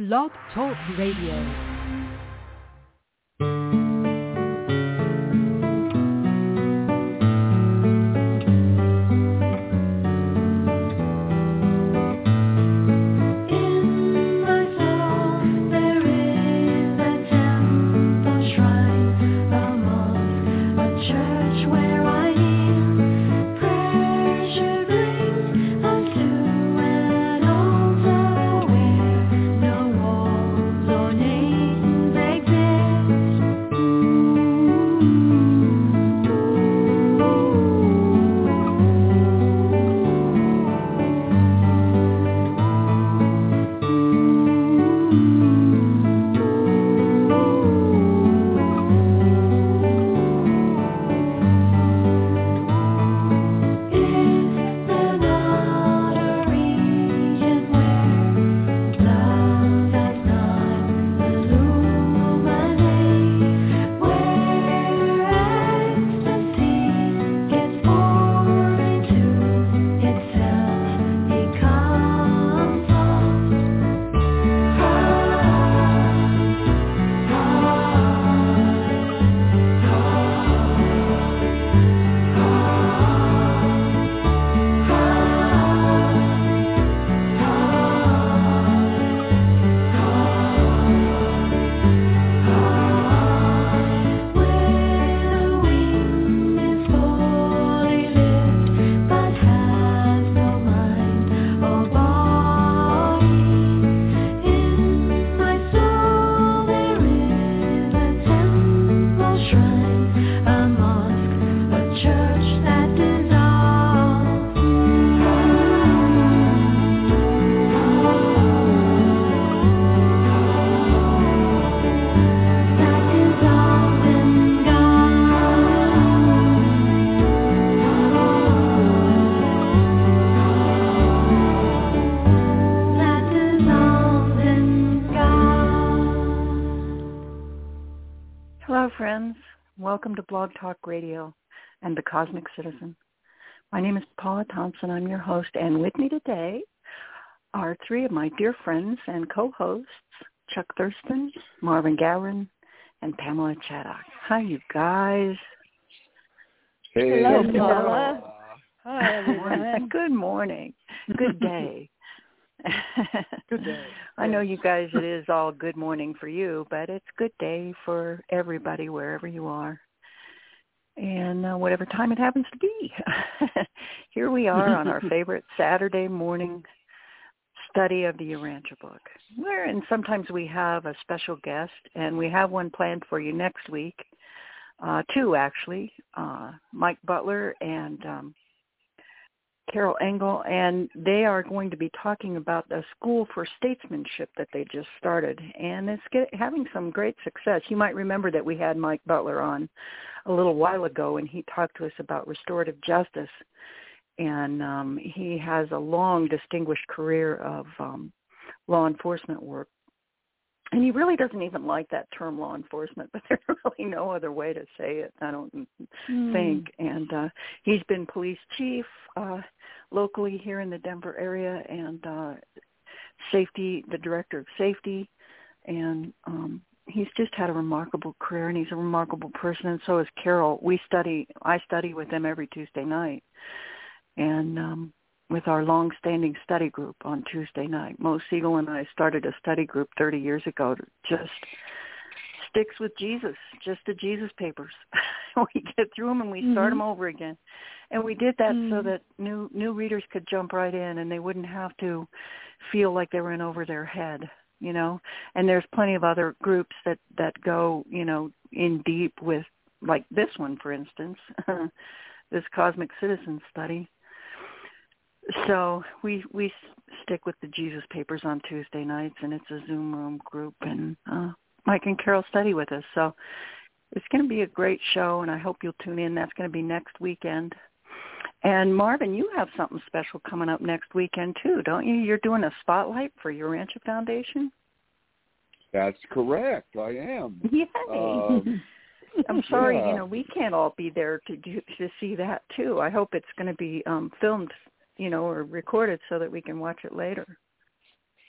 Blog Talk Radio. Welcome to Blog Talk Radio and the Cosmic Citizen. My name is Paula Thompson. I'm your host, and with me today are three of my dear friends and co-hosts, Chuck Thurston, Marvin Gowan, and Pamela Chaddock. Hi, you guys. Hey. Hello, Paula. Hi, everyone. Good morning. Good day. Good day. I know you guys, it is all good morning for you, but it's good day for everybody wherever you are. And whatever time it happens to be. Here we are on our favorite Saturday morning study of the Urantia book. And sometimes we have a special guest, and we have one planned for you next week. Two, actually. Mike Butler and Carol Engel, and they are going to be talking about the School for Statesmanship that they just started, and it's having some great success. You might remember that we had Mike Butler on a little while ago, and he talked to us about restorative justice, and he has a long, distinguished career of law enforcement work. And he really doesn't even like that term law enforcement, but there's really no other way to say it, I don't think. And he's been police chief locally here in the Denver area and the director of safety. And he's just had a remarkable career, and he's a remarkable person, and so is Carol. I study with them every Tuesday night. And with our long-standing study group on Tuesday night. Mo Siegel and I started a study group 30 years ago to just sticks with Jesus, just the Jesus papers. We get through them and we start them over again. And we did that so that new readers could jump right in and they wouldn't have to feel like they were in over their head, you know. And there's plenty of other groups that go, you know, in deep with, like this one, for instance, this Cosmic Citizen study. So we stick with the Jesus papers on Tuesday nights, and it's a Zoom room group, and Mike and Carol study with us. So it's going to be a great show, and I hope you'll tune in. That's going to be next weekend. And Marvin, you have something special coming up next weekend too, don't you? You're doing a spotlight for Urantia Foundation? That's correct. I am. Yay. I'm sorry, you know, we can't all be there to see that too. I hope it's going to be filmed, you know, or recorded so that we can watch it later.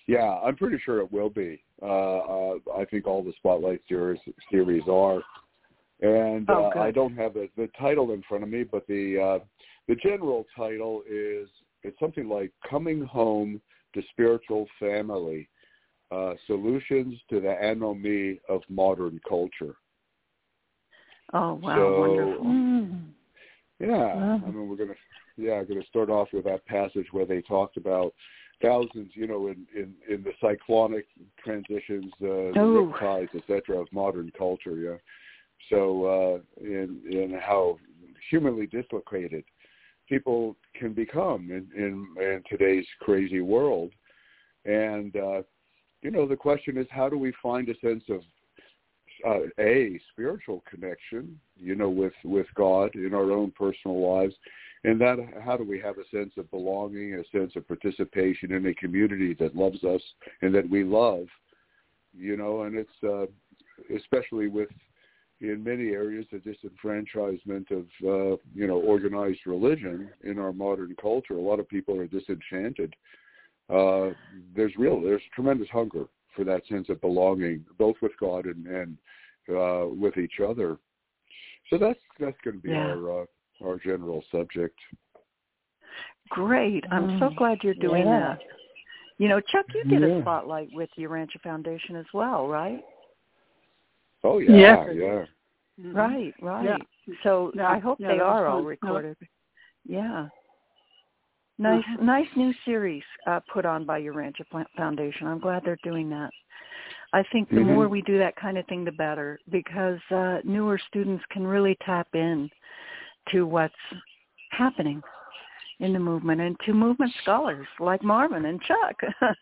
Yeah, I'm pretty sure it will be. I think all the Spotlight series are. And I don't have the title in front of me, but the general title is, it's something like Coming Home to Spiritual Family, Solutions to the Anomie of Modern Culture. Oh, wow, so, wonderful. Yeah, I mean, we're going to start off with that passage where they talked about thousands, in the cyclonic transitions, riptides, etc., of modern culture, yeah. So, in how humanly dislocated people can become in today's crazy world. And, the question is, how do we find a sense of, spiritual connection, with God in our own personal lives, and that how do we have a sense of belonging, a sense of participation in a community that loves us and that we love, and it's especially with, in many areas, the disenfranchisement of, organized religion in our modern culture. A lot of people are disenchanted. There's tremendous hunger for that sense of belonging, both with God and with each other. So that's going to be our general subject. Great. I'm so glad you're doing that. Chuck, you did a spotlight with Urantia Foundation as well, right? Oh, yeah. Right. Yeah. So I hope they are all recorded. Yeah. Nice new series put on by Urantia Foundation. I'm glad they're doing that. I think the more we do that kind of thing, the better, because newer students can really tap in to what's happening in the movement, and to movement scholars like Marvin and Chuck.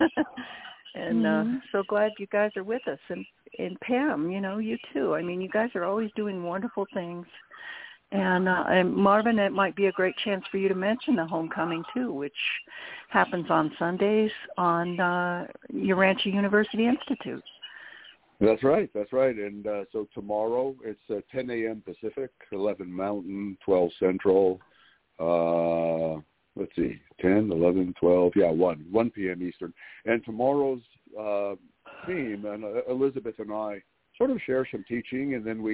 And so glad you guys are with us. And Pam, you too. I mean, you guys are always doing wonderful things. And Marvin, it might be a great chance for you to mention the homecoming too, which happens on Sundays on Urantia University Institute. That's right. And so tomorrow it's 10 a.m. Pacific, 11 Mountain, 12 Central. Let's see, 10, 11, 12, 1 p.m. Eastern. And tomorrow's theme, and Elizabeth and I sort of share some teaching, and then we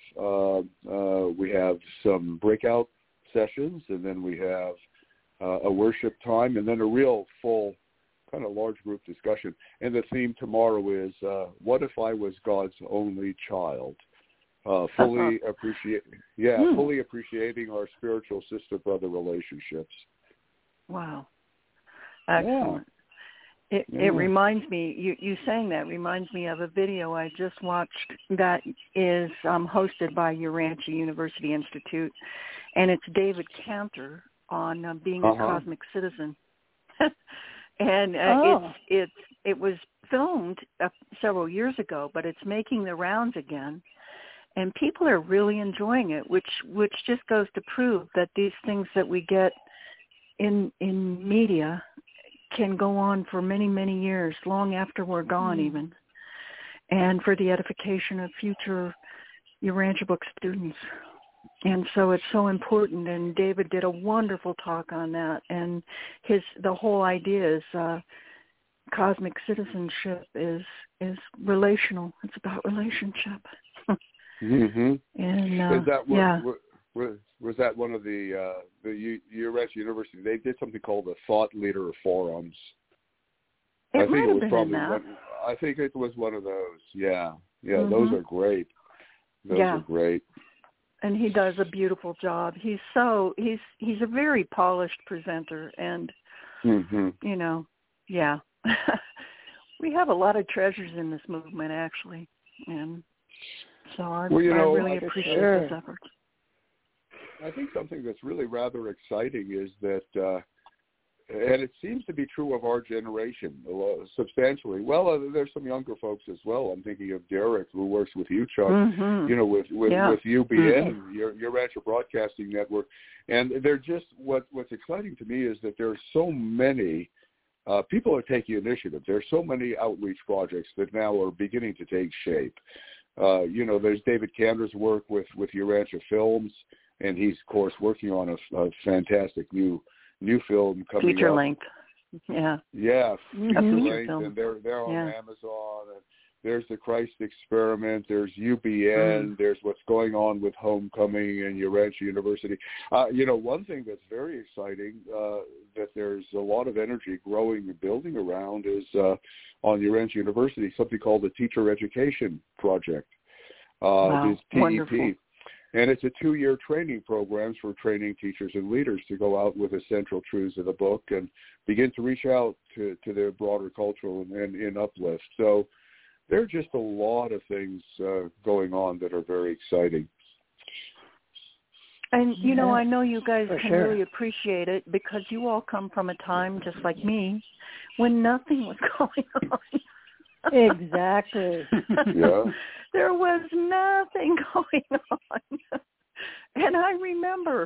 have some breakout sessions, and then we have a worship time, and then a real full kind of large group discussion. And the theme tomorrow is, what if I was God's only child? Fully appreciating our spiritual sister-brother relationships. Wow. Excellent. Yeah. It reminds me, you saying that reminds me of a video I just watched that is hosted by Urantia University Institute, and it's David Cantor on being a cosmic citizen. And it was filmed several years ago, but it's making the rounds again. And people are really enjoying it, which just goes to prove that these things that we get in media can go on for many, many years, long after we're gone even, and for the edification of future Urantia Book students. And so it's so important, and David did a wonderful talk on that, and the whole idea is cosmic citizenship is relational. It's about relationship. And is that was that one of the Urantia University? They did something called the Thought Leader Forums. I think it was probably I think it was one of those. Yeah. Those are great. Those are great. And he does a beautiful job. He's a very polished presenter, and we have a lot of treasures in this movement, actually, and so I really appreciate his efforts. I think something that's really rather exciting is that, and it seems to be true of our generation substantially. Well, there's some younger folks as well. I'm thinking of Derek, who works with you, Chuck, with UBN, your Urantia Broadcasting Network. And they're just, what's exciting to me is that there are so many people are taking initiative. There's so many outreach projects that now are beginning to take shape. There's David Cantor's work with Urantia Films, and he's, of course, working on a fantastic new film coming feature up. length. Yeah. Yeah, Feature length, film. and they're on Amazon. And there's the Christ Experiment. There's UBN. There's what's going on with Homecoming and Urantia University. One thing that's very exciting that there's a lot of energy growing and building around is on Urantia University, something called the Teacher Education Project. Wow, Is TEP. wonderful. And it's a 2-year training program for training teachers and leaders to go out with the central truths of the book and begin to reach out to their broader cultural and in uplift. So there are just a lot of things going on that are very exciting. And, I know you guys can really appreciate it because you all come from a time, just like me, when nothing was going on. Exactly. Yeah. There was nothing going on. And I remember,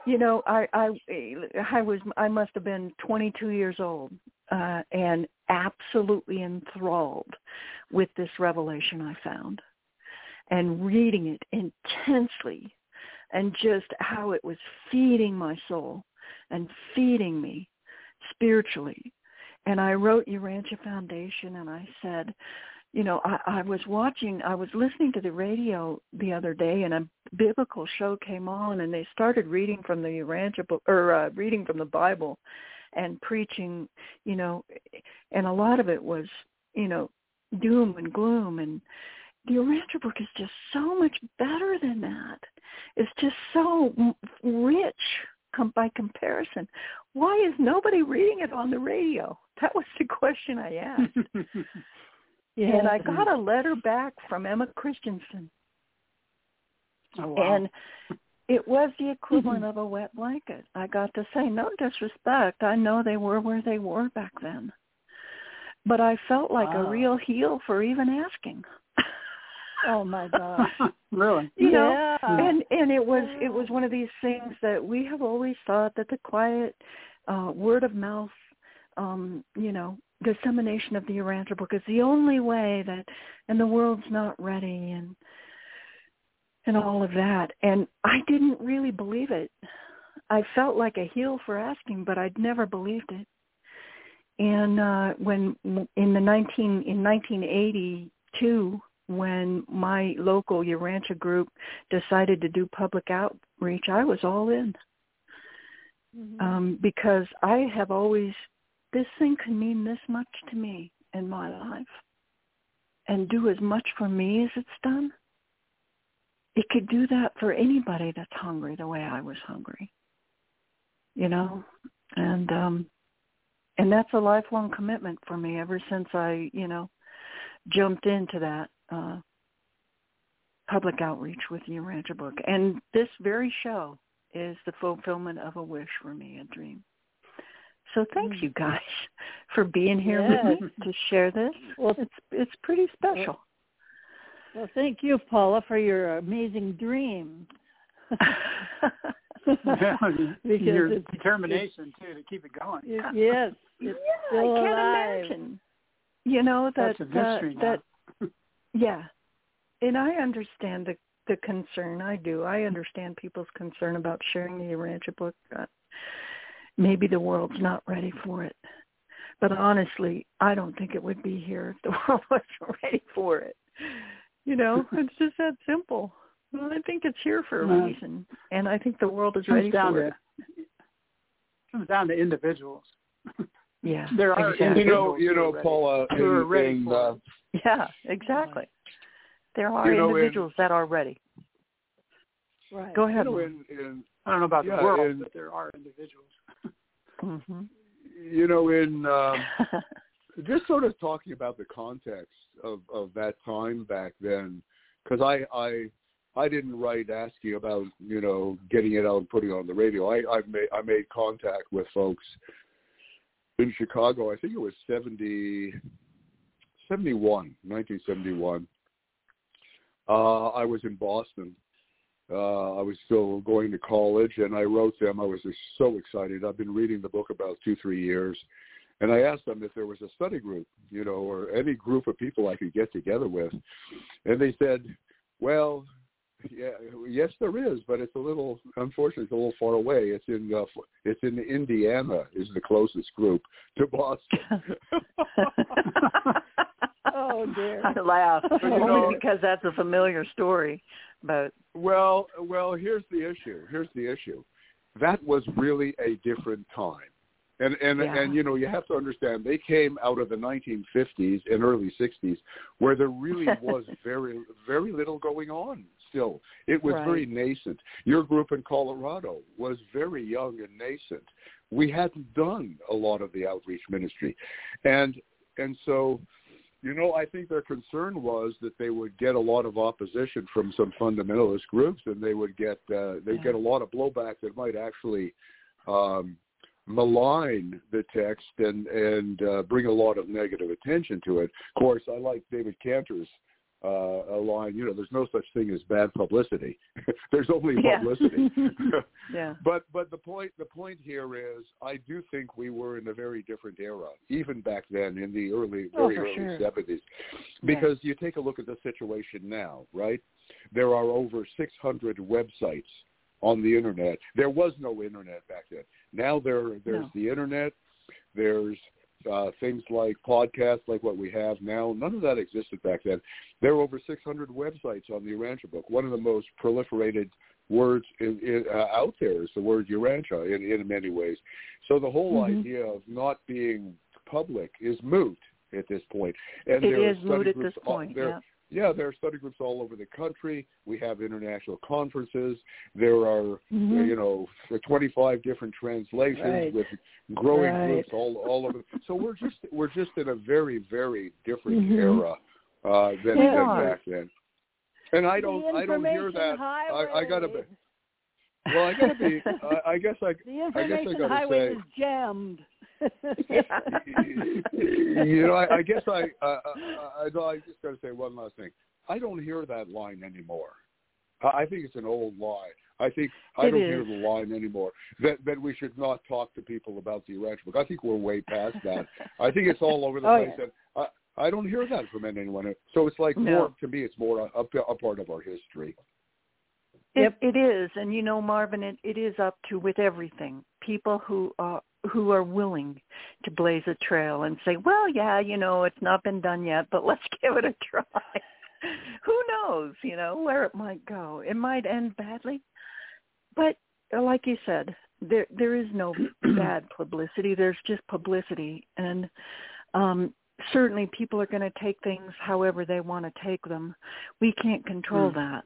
I must have been 22 years old and absolutely enthralled with this revelation I found and reading it intensely and just how it was feeding my soul and feeding me spiritually. And I wrote Urantia Foundation and I said, I was listening to the radio the other day and a biblical show came on and they started reading from the Urantia book or reading from the Bible and preaching, and a lot of it was, doom and gloom. And the Urantia book is just so much better than that. It's just so rich by comparison. Why is nobody reading it on the radio? That was the question I asked. Yeah. And I got a letter back from Emma Christensen. Oh, wow. And it was the equivalent of a wet blanket. I got to say, no disrespect. I know they were where they were back then. But I felt like a real heel for even asking. Oh my gosh. Really? You know, Yeah. and it was one of these things that we have always thought that the quiet word of mouth, dissemination of the Urantia book is the only way that, and the world's not ready and all of that. And I didn't really believe it. I felt like a heel for asking, but I'd never believed it. And when in 1982, when my local Urantia group decided to do public outreach, I was all in. Because I have always, this thing can mean this much to me in my life and do as much for me as it's done. It could do that for anybody that's hungry the way I was hungry, and that's a lifelong commitment for me ever since I, jumped into that public outreach with the Urantia book. And this very show is the fulfillment of a wish for me, a dream. So thanks you guys for being here with me to share this. Well, it's pretty special. Well, thank you, Paula, for your amazing dream. Your determination too to keep it going. Yes, it's still I can't alive. imagine. That's a mystery now. Yeah, and I understand the concern. I do. I understand people's concern about sharing the Urantia book. Maybe the world's not ready for it. But honestly, I don't think it would be here if the world wasn't ready for it. It's just that simple. Well, I think it's here for a reason, and I think the world is ready for it. It comes down to individuals. Yeah, there are exactly. Paula, who are ready for it. Yeah, exactly. There are individuals that are ready. Right. Go ahead. I don't know about the world, but there are individuals. Just sort of talking about the context of that time back then, because I didn't write asking about getting it out and putting it on the radio. I made contact with folks in Chicago. I think it was 1971. I was in Boston. I was still going to college, and I wrote them. I was just so excited. I've been reading the book about 2-3 years, and I asked them if there was a study group, or any group of people I could get together with. And they said, well, Yeah, yes, there is, but it's unfortunately, it's a little far away. It's in Indiana is the closest group to Boston. Oh dear! I laugh only because that's a familiar story. But well, here's the issue. That was really a different time. And you have to understand, they came out of the 1950s and early 60s where there really was very, very little going on still. It was very nascent. Your group in Colorado was very young and nascent. We hadn't done a lot of the outreach ministry. And so, I think their concern was that they would get a lot of opposition from some fundamentalist groups, and they would get get a lot of blowback that might actually malign the text and bring a lot of negative attention to it. Of course, I like David Cantor's a line, there's no such thing as bad publicity. There's only publicity. Yeah. But the point here is, I do think we were in a very different era, even back then in the early 70s. Because you take a look at the situation now, right? There are over 600 websites on the internet. There was no internet back then. Now there's the internet. There's things like podcasts, like what we have now. None of that existed back then. There are over 600 websites on the Urantia book. One of the most proliferated words out there is the word Urantia in many ways. So the whole idea of not being public is moot at this point. And it is moot at this point. Yeah, there are study groups all over the country. We have international conferences. There are, 25 different translations with growing groups all over. So we're just in a very, very different era than back then. And I don't hear that. I gotta be. Well, I gotta be. I guess I gotta highway say. is jammed. I guess I just got to say one last thing. I don't hear that line anymore. I think it's an old line. I don't hear the line anymore that we should not talk to people about the Urantia book. I think we're way past that. I think it's all over the place. And I don't hear that from anyone. So it's like more, to me, it's more a part of our history. It is. And, Marvin, it is up to, with everything, people who are willing to blaze a trail and say, well, it's not been done yet, but let's give it a try. Who knows, where it might go. It might end badly. But like you said, there is no bad publicity. There's just publicity. And certainly people are going to take things however they want to take them. We can't control that.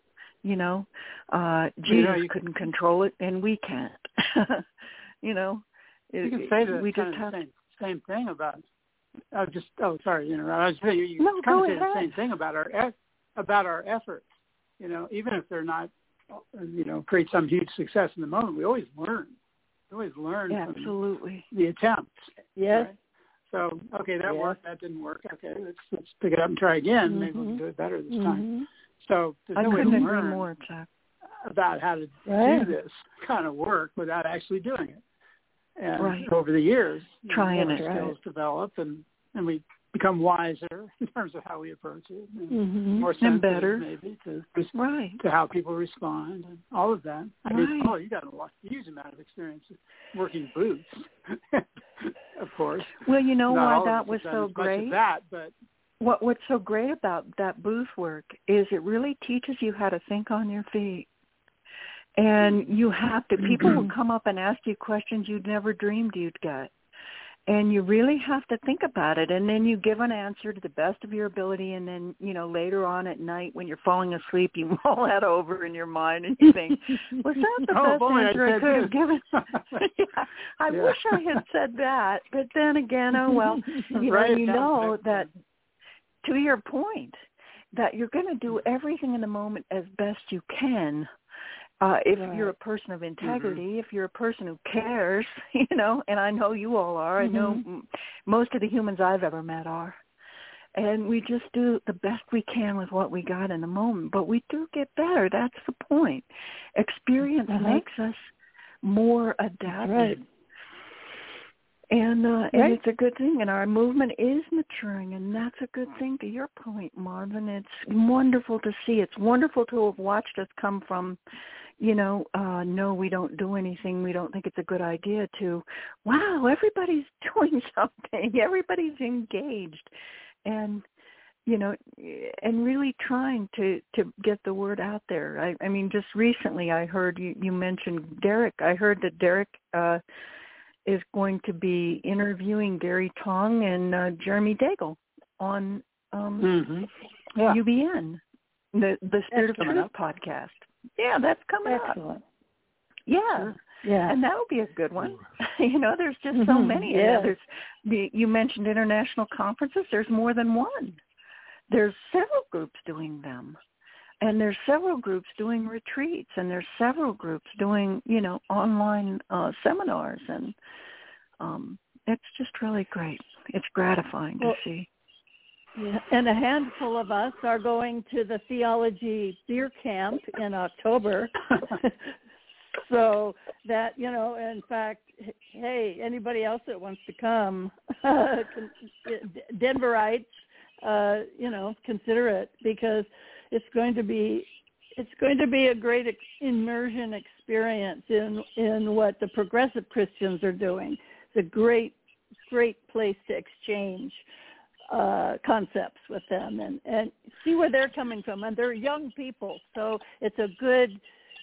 Jesus couldn't control it, and we can't. You can say the same thing about. Sorry to interrupt. You kind of say the same thing about our efforts. Even if they're not, create some huge success in the moment, we always learn. We always learn from the attempts. Yes. Right? So that worked. That didn't work. Okay, let's pick it up and try again. Maybe we can do it better this time. So there's no way to learn about how to do this kind of work without actually doing it. And over the years, skills develop, and we become wiser in terms of how we approach it, and more sensitive, and better maybe to how people respond, and all of that. I mean, you got a huge amount of experience working booths, of course. Well, why that was so great. But what's so great about that booth work is it really teaches you how to think on your feet. And you have to, people will come up and ask you questions you'd never dreamed you'd get. And you really have to think about it. And then you give an answer to the best of your ability. And then, later on at night when you're falling asleep, you mull that over in your mind and you think, was that the best answer I could have given? I wish I had said that. But then again, that, to your point, that you're going to do everything in the moment as best you can. If you're a person of integrity, if you're a person who cares, and I know you all are. I know most of the humans I've ever met are. And we just do the best we can with what we got in the moment. But we do get better. That's the point. Experience makes us more adaptive. And it's a good thing, and our movement is maturing, and that's a good thing. To your point, Marvin, it's wonderful to see. It's wonderful to have watched us come from, no, we don't do anything, we don't think it's a good idea, to, wow, everybody's doing something, everybody's engaged, and and really trying to get the word out there. I mean, just recently I heard you mentioned Derek. I heard that Derek is going to be interviewing Gary Tong and Jeremy Daigle on UBN, the Spirit of Truth podcast. Yeah, that's coming Excellent. up. Yeah. Sure. Yeah. And that'll be a good one. There's just so many. Yeah. You mentioned international conferences. There's more than one. There's several groups doing them. And there's several groups doing retreats, and there's several groups doing, online seminars, and it's just really great. It's gratifying to see. Yeah. And a handful of us are going to the Theology Beer Camp in October. So that, in fact, hey, anybody else that wants to come, Denverites, consider it, because it's going to be a great immersion experience in what the progressive Christians are doing. It's a great place to exchange concepts with them and see where they're coming from. And they're young people, so it's a good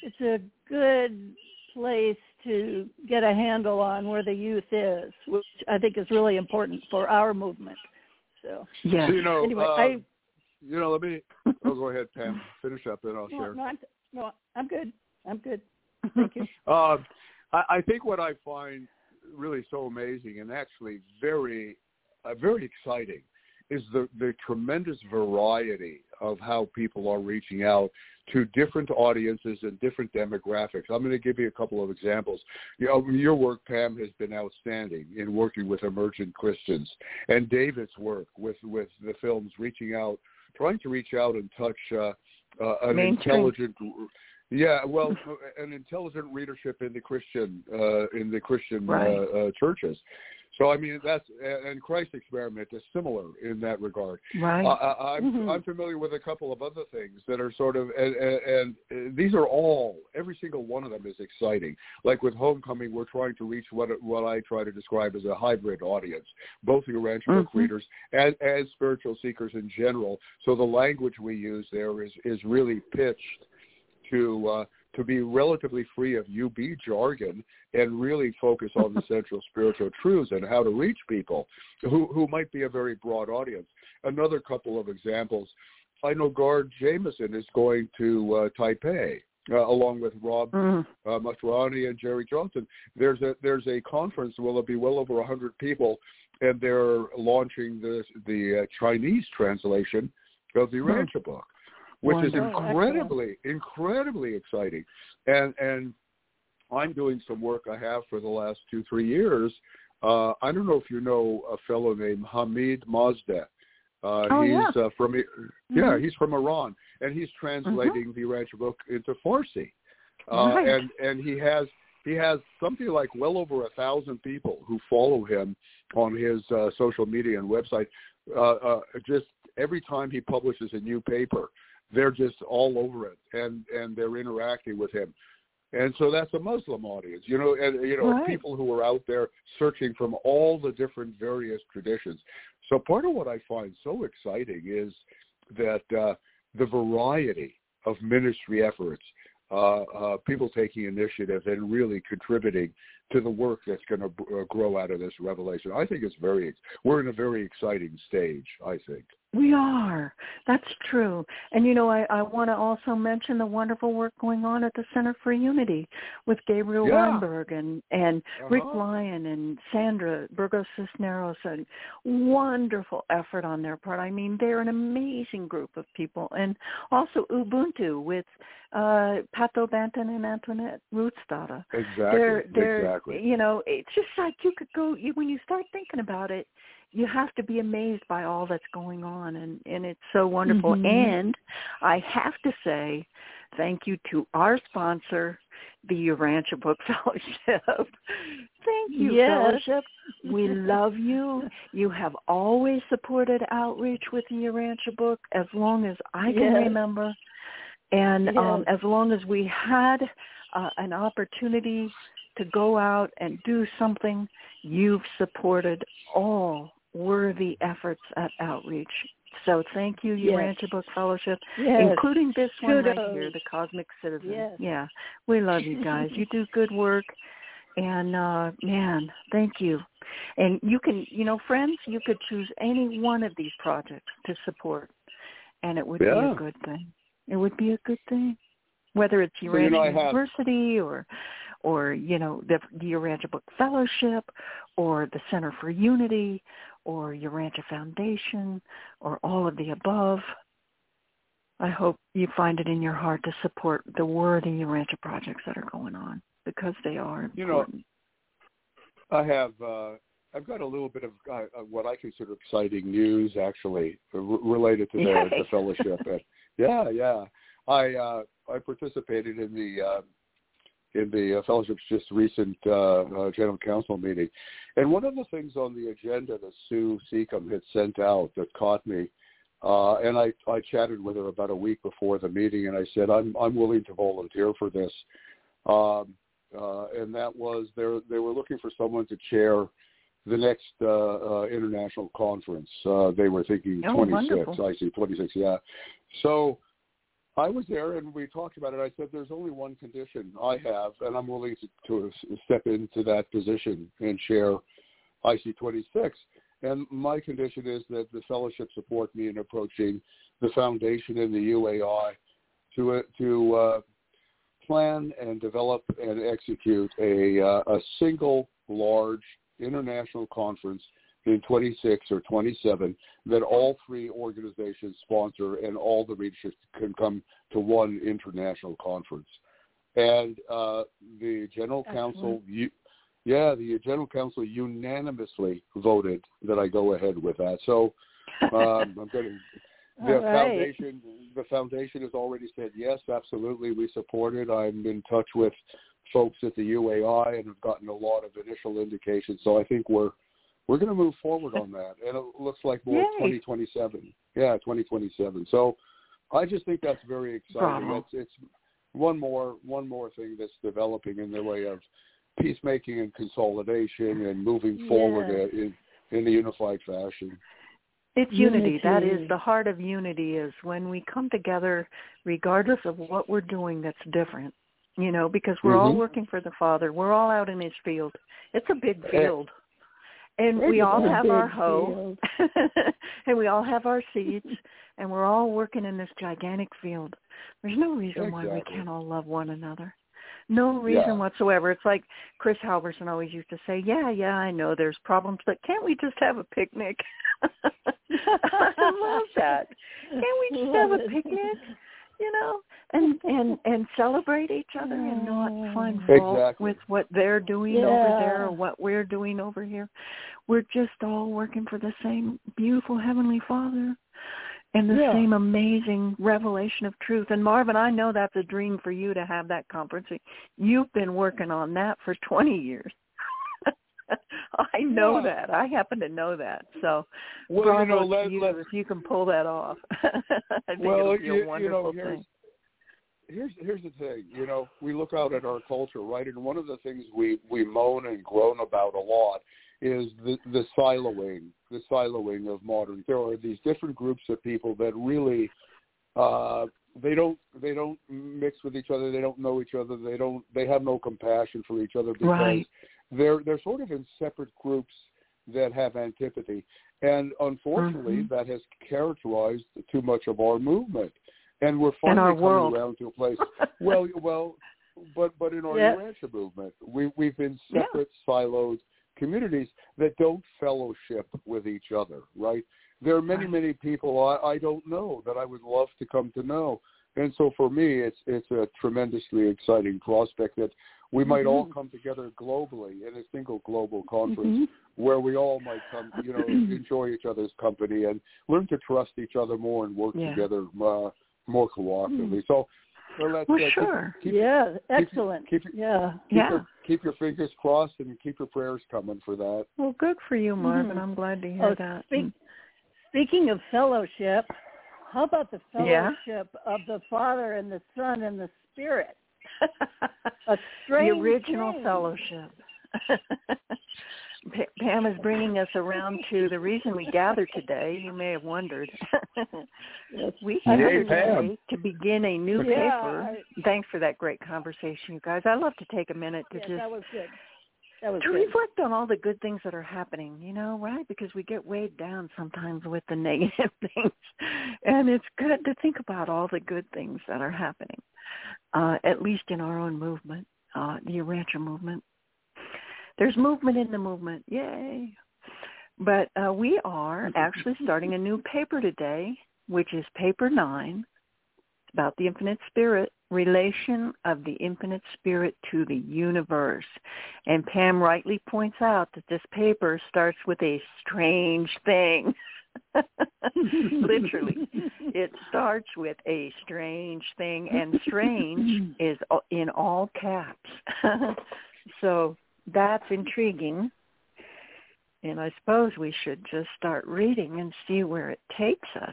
place to get a handle on where the youth is, which I think is really important for our movement. So yeah. So, anyway, let me. Go ahead, Pam. Finish up, then I'll share. No, I'm good. Thank you. I think what I find really so amazing and actually very, very exciting is the tremendous variety of how people are reaching out to different audiences and different demographics. I'm going to give you a couple of examples. Your work, Pam, has been outstanding in working with emergent Christians, and David's work with the films, trying to reach out and touch an intelligent, an intelligent readership in the Christian right. Churches. So I mean and Christ Experiment is similar in that regard. Right. I'm familiar with a couple of other things that are sort of and these are every single one of them is exciting. Like with Homecoming, we're trying to reach what I try to describe as a hybrid audience, both the Rancho Book readers and spiritual seekers in general. So the language we use there is really pitched to be relatively free of UB jargon and really focus on the central spiritual truths and how to reach people who might be a very broad audience. Another couple of examples. I know Gard Jameson is going to Taipei along with Rob Masrani and Jerry Johnson. There's a conference where there'll be well over 100 people, and they're launching the Chinese translation of the Rancho Book, which is incredibly exciting. And I'm doing some work I have for the last 2-3 years. I don't know if you know a fellow named Hamid Mazdeh. He's from Iran, and he's translating the Rancho Book into Farsi. And he has something like well over 1,000 people who follow him on his social media and website. Just every time he publishes a new paper, they're just all over it, and they're interacting with him. And so that's a Muslim audience, right. People who are out there searching from all the different various traditions. So part of what I find so exciting is that the variety of ministry efforts, people taking initiative and really contributing to the work that's going to grow out of this revelation. I think we're in a very exciting stage, I think. We are. That's true. And, I want to also mention the wonderful work going on at the Center for Unity with Gabriel Weinberg and Rick Lyon and Sandra Burgos Cisneros. A wonderful effort on their part. I mean, they're an amazing group of people. And also Ubuntu with Pato Banton and Antoinette Rootstadter. Exactly. It's just like you could go, when you start thinking about it, you have to be amazed by all that's going on, and it's so wonderful. And I have to say thank you to our sponsor, the Urantia Book Fellowship. Thank you, yes. Fellowship. We love you. You have always supported outreach with the Urantia Book as long as I can remember. And as long as we had an opportunity to go out and do something, you've supported all worthy efforts at outreach. So thank you, Urantia Book Fellowship, including this one right here, the Cosmic Citizen. Yes. Yeah, we love you guys. You do good work. And, man, thank you. And you can, friends, you could choose any one of these projects to support, and it would be a good thing. It would be a good thing, whether it's Urantia University or the Urantia Book Fellowship or the Center for Unity or Urantia Foundation or all of the above. I hope you find it in your heart to support the worthy Urantia projects that are going on, because they are important. I've got a little bit of what I consider exciting news, actually, related to the fellowship. I participated in the fellowship's just recent general council meeting, and one of the things on the agenda that Sue Seacombe had sent out that caught me, and I chatted with her about a week before the meeting, and I said I'm willing to volunteer for this, and that was they were looking for someone to chair the next international conference. They were thinking 26. Wonderful. I see 26. Yeah, so I was there and we talked about it. I said, there's only one condition I have, and I'm willing to step into that position and share IC26. And my condition is that the fellowship support me in approaching the foundation and the UAI to plan and develop and execute a single large international conference in 26 or 27 that all three organizations sponsor, and all the regions can come to one international conference. And the General Council, the General Council unanimously voted that I go ahead with that. So I'm going to. The foundation has already said yes, absolutely, we support it. I'm in touch with folks at the UAI and have gotten a lot of initial indications. So I think we're going to move forward on that, and it looks like more 2027. Yeah, 2027. So I just think that's very exciting. It's one more thing that's developing in the way of peacemaking and consolidation and moving forward in a unified fashion. It's unity. That is the heart of unity, is when we come together regardless of what we're doing that's different, because we're all working for the Father. We're all out in his field. It's a big field. And we all have our hoe, and we all have our seeds, and we're all working in this gigantic field. There's no reason why we can't all love one another. No reason whatsoever. It's like Chris Halverson always used to say, I know there's problems, but can't we just have a picnic? I love that. Can't we just have a picnic? And celebrate each other and not find fault with what they're doing over there or what we're doing over here. We're just all working for the same beautiful Heavenly Father and the same amazing revelation of truth. And Marvin, I know that's a dream for you to have that conference. You've been working on that for 20 years. I know that. I happen to know that. So, bravo to you if you can pull that off. I think it'll be a wonderful thing. Here's the thing. We look out at our culture, right? And one of the things we moan and groan about a lot is the siloing of modern. There are these different groups of people that really they don't mix with each other. They don't know each other. They have no compassion for each other because they're sort of in separate groups that have antipathy. And unfortunately, that has characterized too much of our movement. And we're finally coming around to a place. but in our Urantia movement, we've been separate, siloed communities that don't fellowship with each other. Right? There are many people I don't know that I would love to come to know. And so for me, it's a tremendously exciting prospect that we might all come together globally in a single global conference where we all might come, enjoy each other's company and learn to trust each other more and work together more cooperatively. So Sure. Excellent. Keep your fingers crossed and keep your prayers coming for that. Well, good for you, Marvin. I'm glad to hear that. Speaking of fellowship, how about the fellowship of the Father and the Son and the Spirit? A strange the original thing. Fellowship. Pam is bringing us around to the reason we gathered today. You may have wondered. We gathered today to begin a new paper. Thanks for that great conversation, you guys. I love to take a minute to that was good. To reflect on all the good things that are happening, right? Because we get weighed down sometimes with the negative things. And it's good to think about all the good things that are happening, at least in our own movement, the Urantia movement. There's movement in the movement. Yay. But we are actually starting a new paper today, which is paper 9, about the infinite spirit, relation of the infinite spirit to the universe. And Pam rightly points out that this paper starts with a strange thing. Literally. It starts with a strange thing, and strange is in all caps. So that's intriguing. And I suppose we should just start reading and see where it takes us.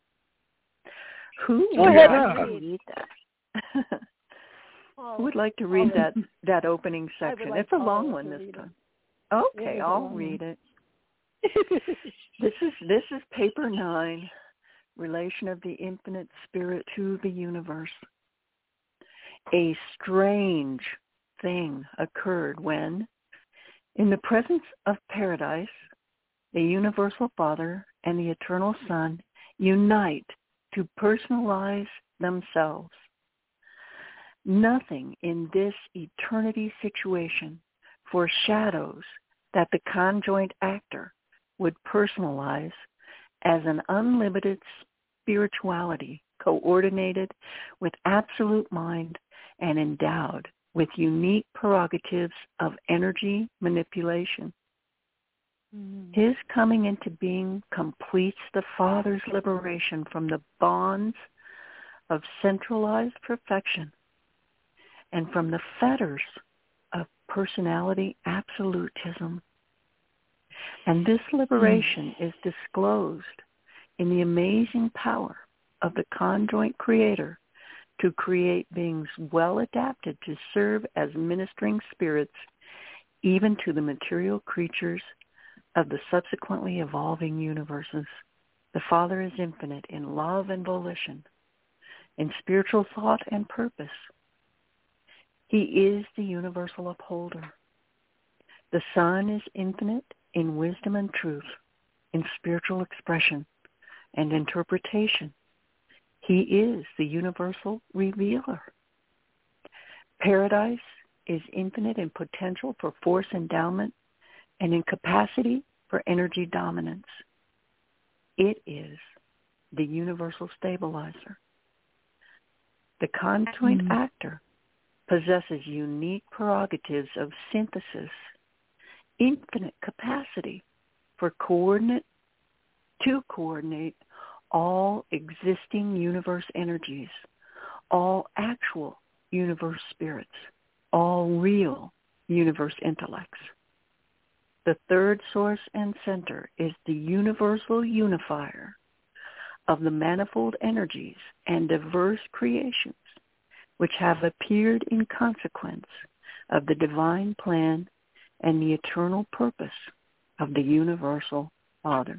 Who would like to read that? Who would like to read that opening section? It's a long one this time. Okay, I'll read it. This is paper 9, relation of the infinite spirit to the universe. A strange thing occurred when, in the presence of paradise, the universal Father and the eternal Son unite to personalize themselves. Nothing in this eternity situation foreshadows that the conjoint actor would personalize as an unlimited spirituality coordinated with absolute mind and endowed with unique prerogatives of energy manipulation. His coming into being completes the Father's liberation from the bonds of centralized perfection and from the fetters of personality absolutism. And this liberation is disclosed in the amazing power of the conjoint creator to create beings well adapted to serve as ministering spirits even to the material creatures of the subsequently evolving universes. The Father is infinite in love and volition, in spiritual thought and purpose. He is the universal upholder. The Son is infinite in wisdom and truth, in spiritual expression and interpretation. He is the universal revealer. Paradise is infinite in potential for force endowment and in capacity for energy dominance. It is the universal stabilizer. The conjoint actor possesses unique prerogatives of synthesis, infinite capacity for coordinate all existing universe energies, all actual universe spirits, all real universe intellects. The third source and center is the universal unifier of the manifold energies and diverse creations which have appeared in consequence of the divine plan and the eternal purpose of the universal Father.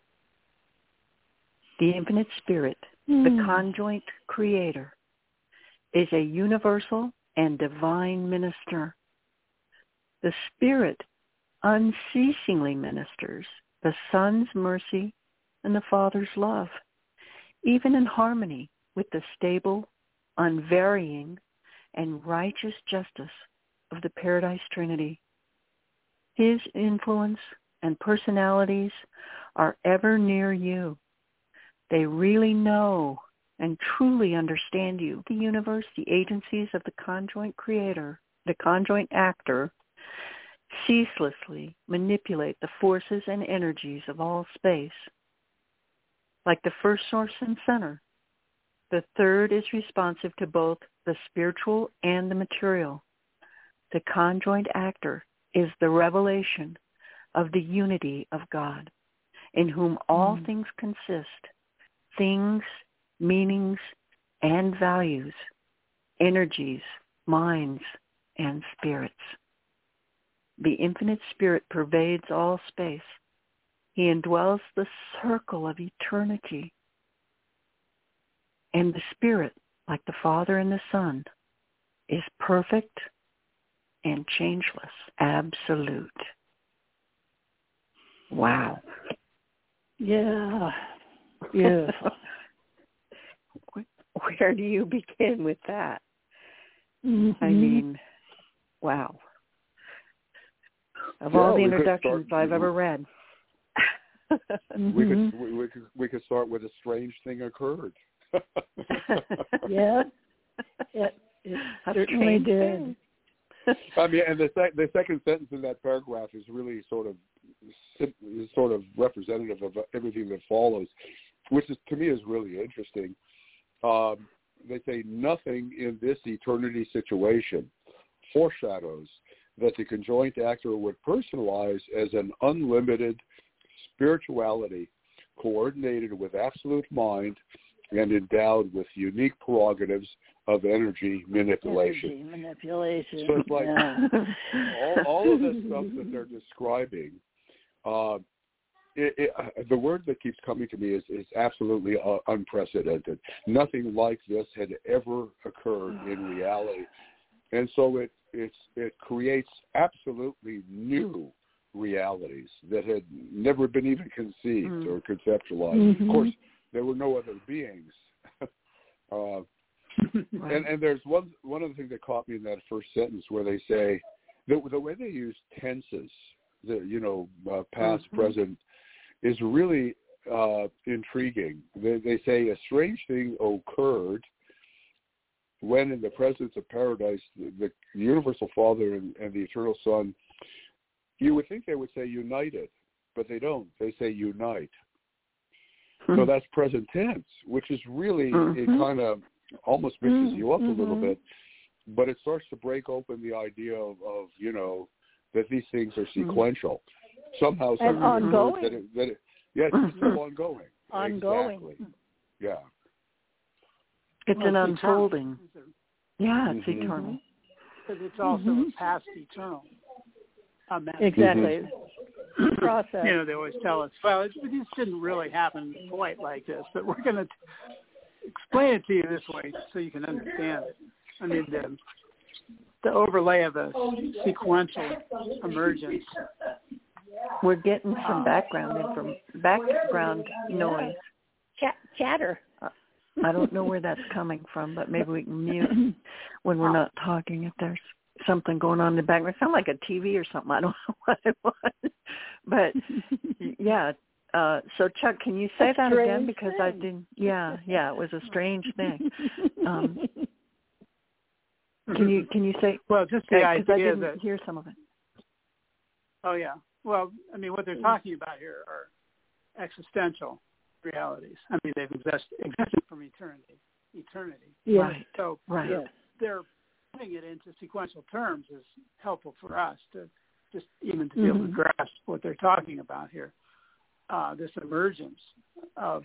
The infinite spirit, the conjoint creator, is a universal and divine minister. The Spirit unceasingly ministers the Son's mercy and the Father's love, even in harmony with the stable, unvarying, and righteous justice of the Paradise Trinity. His influence and personalities are ever near you. They really know and truly understand you. The universe, the agencies of the conjoint creator, the conjoint actor, ceaselessly manipulate the forces and energies of all space. Like the first source and center, The third is responsive to both the spiritual and the material. The conjoined actor is the revelation of the unity of God, in whom all things consist, things, meanings, and values, energies, minds, and spirits. The infinite spirit pervades all space. He indwells the circle of eternity. And the spirit, like the Father and the Son, is perfect and changeless, absolute. Wow. Yeah. Beautiful. Where do you begin with that? Mm-hmm. I mean, wow. Of all the introductions I've ever read. We could start with a strange thing occurred. Yeah, it certainly did. I mean, and the second sentence in that paragraph is really sort of representative of everything that follows, which is, to me, is really interesting. They say nothing in this eternity situation foreshadows that the conjoined actor would personalize as an unlimited spirituality coordinated with absolute mind and endowed with unique prerogatives of energy manipulation. So it's like all of the stuff that they're describing, the word that keeps coming to me is absolutely unprecedented. Nothing like this had ever occurred in reality. And so it creates absolutely new realities that had never been even conceived or conceptualized. Of course, there were no other beings. And there's one other thing that caught me in that first sentence where they say the way they use tenses, past, present, is really intriguing. They say a strange thing occurred when, in the presence of paradise, the universal Father and the eternal Son, you would think they would say united, but they don't. They say unite. So that's present tense, which is really, it kind of almost mixes you up a little bit, but it starts to break open the idea of that these things are sequential. Somehow, and ongoing. It's still ongoing. Ongoing. Exactly. Yeah. It's an unfolding. Eternal. It's eternal. Because it's also past eternal. Exactly. Process. They always tell us, well, this didn't really happen quite like this, but we're going to explain it to you this way so you can understand it. I mean, the overlay of a sequential emergence. We're getting some background noise. Chatter. I don't know where that's coming from, but maybe we can mute when we're not talking if there's something going on in the background. It sounds like a TV or something. I don't know what it was. But, yeah. So, Chuck, can you say that again? Because I didn't. Yeah, it was a strange thing. Can you say? Well, just the idea I didn't that hear some of it. Oh yeah. Well, I mean, what they're talking about here are existential realities. I mean, they've existed from eternity. Yeah. Right. So Yes. they're putting it into sequential terms is helpful for us to just even to be able to grasp what they're talking about here. This emergence of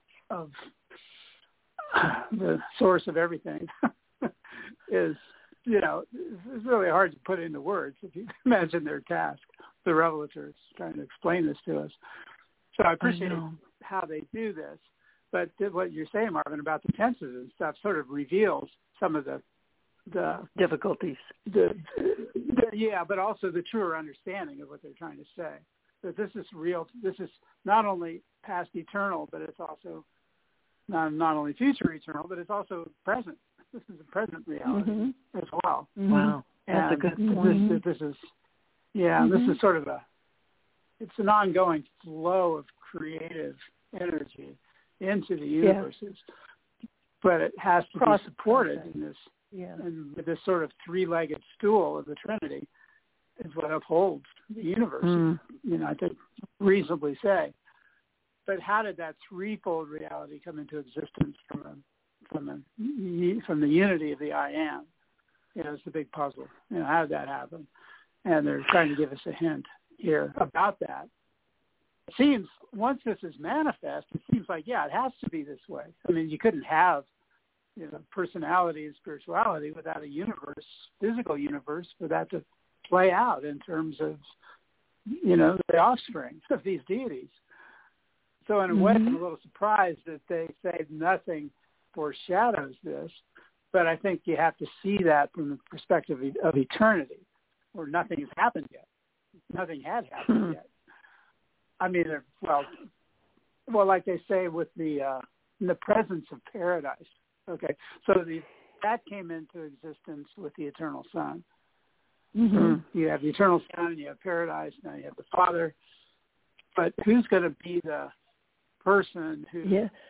the source of everything is, it's really hard to put into words. If you imagine their task, the revelators trying to explain this to us. So I appreciate how they do this. But what you're saying, Marvin, about the tenses and stuff sort of reveals some of the difficulties. But also the truer understanding of what they're trying to say. That this is real. This is not only past eternal, but it's also not only future eternal, but it's also present. This is a present reality as well. Wow, that's a good point. This is this is sort of it's an ongoing flow of creative energy into the universes, but it has to be supported in this. Yeah. And with this sort of three-legged stool of the Trinity is what upholds the universe. I could reasonably say. But how did that threefold reality come into existence from from the unity of the I am. It's the big puzzle. How did that happen? And they're trying to give us a hint here about that. It seems, once this is manifest, it seems like, it has to be this way. I mean, you couldn't have, personality and spirituality without a universe, physical universe, for that to play out in terms of, the offspring of these deities. So in a way, I'm a little surprised that they say nothing foreshadows this, but I think you have to see that from the perspective of eternity, where nothing has happened yet. Nothing had happened yet. I mean, well, like they say with in the presence of paradise. Okay, so that came into existence with the eternal Son. Mm-hmm. You have the eternal Son, and you have paradise. Now you have the Father. But who's going to be the person who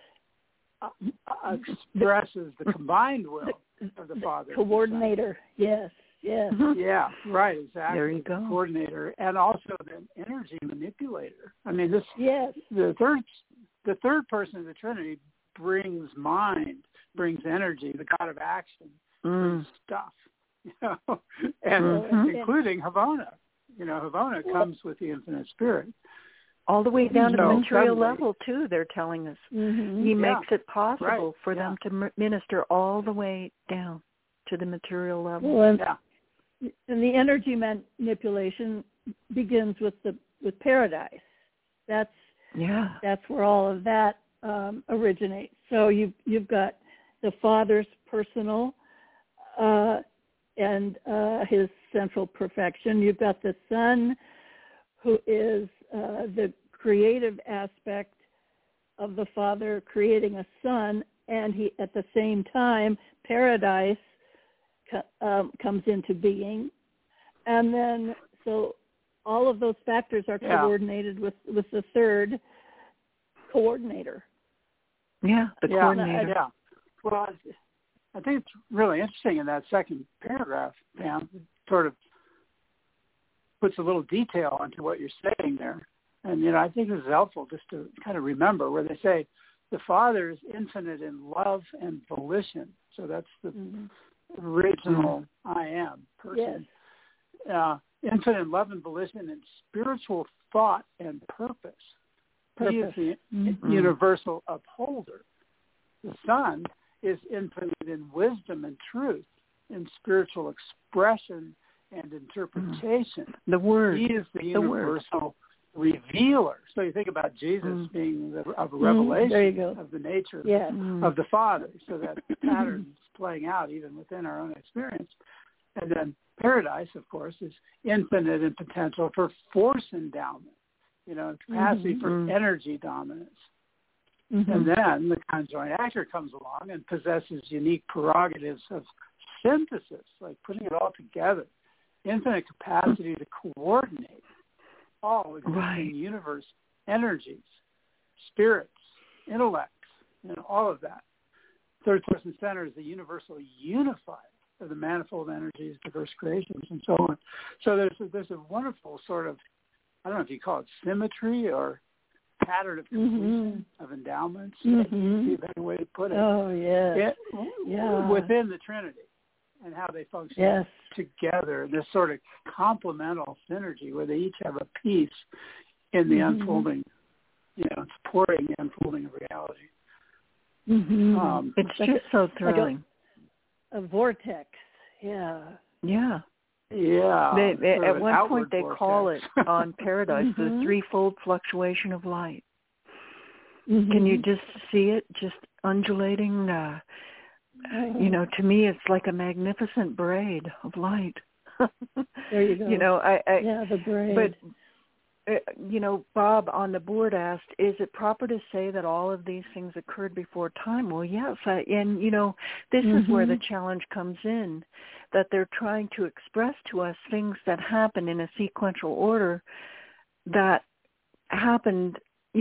expresses the combined will of the Father? Coordinator. Yes. Yes. Yeah, right, exactly. There you go. The coordinator, and also the energy manipulator. I mean, the third person of the Trinity brings mind, brings energy, the God of action, brings stuff, and including Havona. Havona comes with the infinite spirit. All the way down to the material level, too, they're telling us. Mm-hmm. He makes it possible for them to minister all the way down to the material level. Well, and the energy manipulation begins with paradise. That's where all of that originates. So you've got the Father's personal and his central perfection. You've got the Son, who is the creative aspect of the Father creating a Son, and he at the same time paradise comes into being, and then so all of those factors are coordinated with the third coordinator. Yeah, the coordinator. Yeah. Well, I think it's really interesting in that second paragraph, Pam. It sort of puts a little detail into what you're saying there, and I think this is helpful just to kind of remember where they say the Father is infinite in love and volition. So that's the original I am person. Yes. Infinite love and volition and spiritual thought and purpose. He is the universal upholder. The Son is infinite in wisdom and truth, in spiritual expression and interpretation. The Word. He is the universal revealer. So you think about Jesus being a revelation of the nature of the Father, so that pattern is playing out even within our own experience. And then paradise, of course, is infinite in potential for force endowment, capacity for energy dominance. Mm-hmm. And then the conjoint actor comes along and possesses unique prerogatives of synthesis, like putting it all together, infinite capacity to coordinate all existing universe energies, spirits, intellects, all of that. Third person center is the universal unifier of the manifold energies, diverse creations, and so on. So there's a wonderful sort of, I don't know if you call it symmetry or pattern of completion of endowments. Maybe a better way to put it. Oh, yes. Within the Trinity and how they function together, this sort of complemental synergy where they each have a piece in the unfolding, supporting the unfolding of reality. Mm-hmm. It's just so thrilling. A vortex, Yeah. At one point they call it on Paradise the threefold fluctuation of light. Can you just see it just undulating? To me it's like a magnificent braid of light. There you go. The braid. But Bob on the board asked, is it proper to say that all of these things occurred before time? Well, yes. And this is where the challenge comes in, that they're trying to express to us things that happen in a sequential order that happened,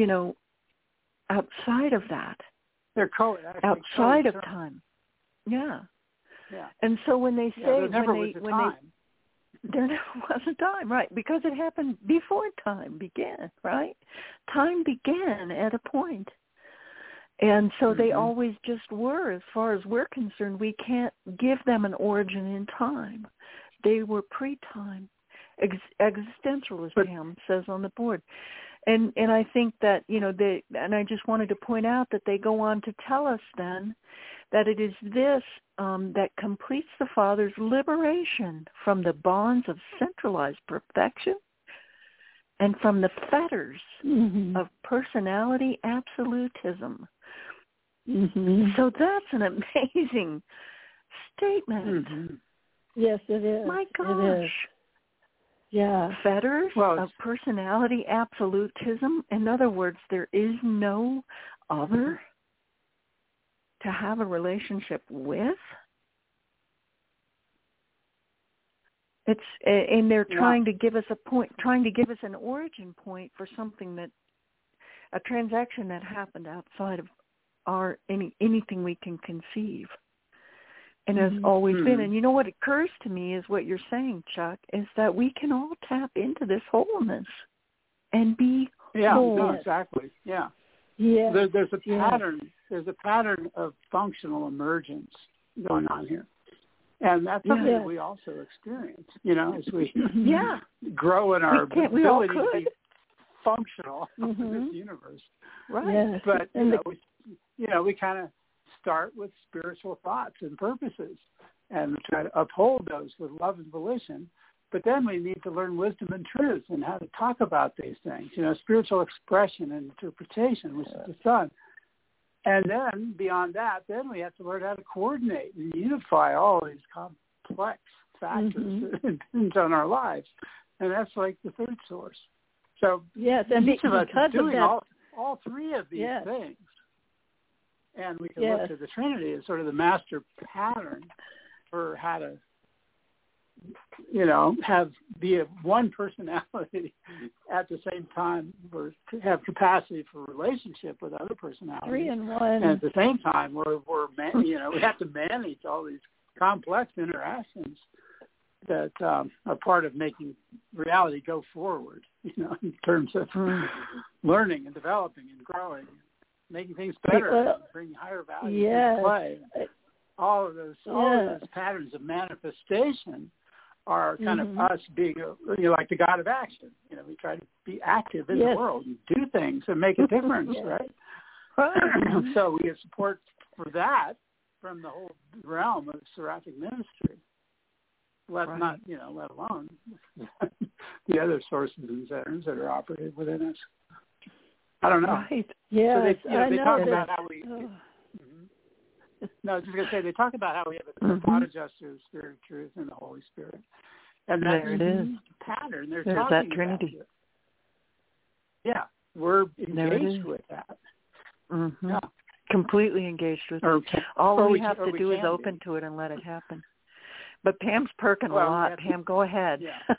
outside of that. They're outside of time. Yeah. And so when they say there never was a time. There never was a time, right? Because it happened before time began, right? Time began at a point. And so they always just were. As far as we're concerned, we can't give them an origin in time. They were pre-time, existential, as Pam says on the board. And I think that, and I just wanted to point out that they go on to tell us then that it is this that completes the Father's liberation from the bonds of centralized perfection and from the fetters of personality absolutism. So that's an amazing statement. Yes, it is. My gosh. It is. Yeah. Fetters of personality absolutism. In other words, there is no other to have a relationship with. And they're trying to give us an origin point for something a transaction that happened outside of anything we can conceive, and has always been. And what occurs to me is what you're saying, Chuck, is that we can all tap into this wholeness and be whole. No, exactly. Yeah. There's a pattern. There's a pattern of functional emergence going on here. And that's something that we also experience, as we grow in our ability to be functional in this universe. Right. But, we kind of start with spiritual thoughts and purposes and try to uphold those with love and volition. But then we need to learn wisdom and truth and how to talk about these things, spiritual expression and interpretation, which is the sun. And then beyond that, then we have to learn how to coordinate and unify all these complex factors that depend on our lives. And that's like the third source. So and each of us is doing that, all three of these things. And we can look to the Trinity as sort of the master pattern for how to, be a one personality at the same time, or have capacity for relationship with other personalities. 3 in 1. And at the same time, we have to manage all these complex interactions that are part of making reality go forward, in terms of learning and developing and growing, making things better, bringing higher value into play. All of those patterns of manifestation are kind of us being, like the God of action. We try to be active in the world and do things and make a difference, right? So we get support for that from the whole realm of seraphic ministry. Let alone the other sources and centers that are operated within us. I don't know. Right. Yes, so they talk about how we. No, I was just going to say, they talk about how we have a thought adjuster, the Spirit of Truth, and the Holy Spirit. And that's there it is. Pattern. There's that Trinity. Yeah, we're engaged with that. Yeah. Completely engaged with it. All we have to do is open to it and let it happen. But Pam's perking a lot. Pam, go ahead.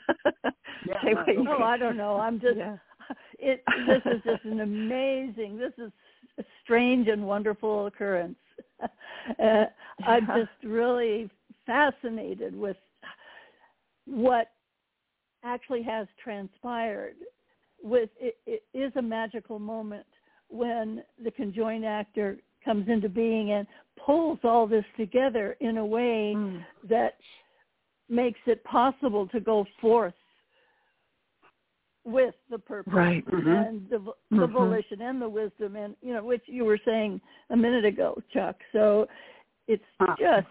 I don't know. I'm just, this is just an amazing, this is a strange and wonderful occurrence. I'm just really fascinated with what actually has transpired. It is a magical moment when the conjoined actor comes into being and pulls all this together in a way that makes it possible to go forth with the purpose and the volition and the wisdom, and which you were saying a minute ago, Chuck. So it's just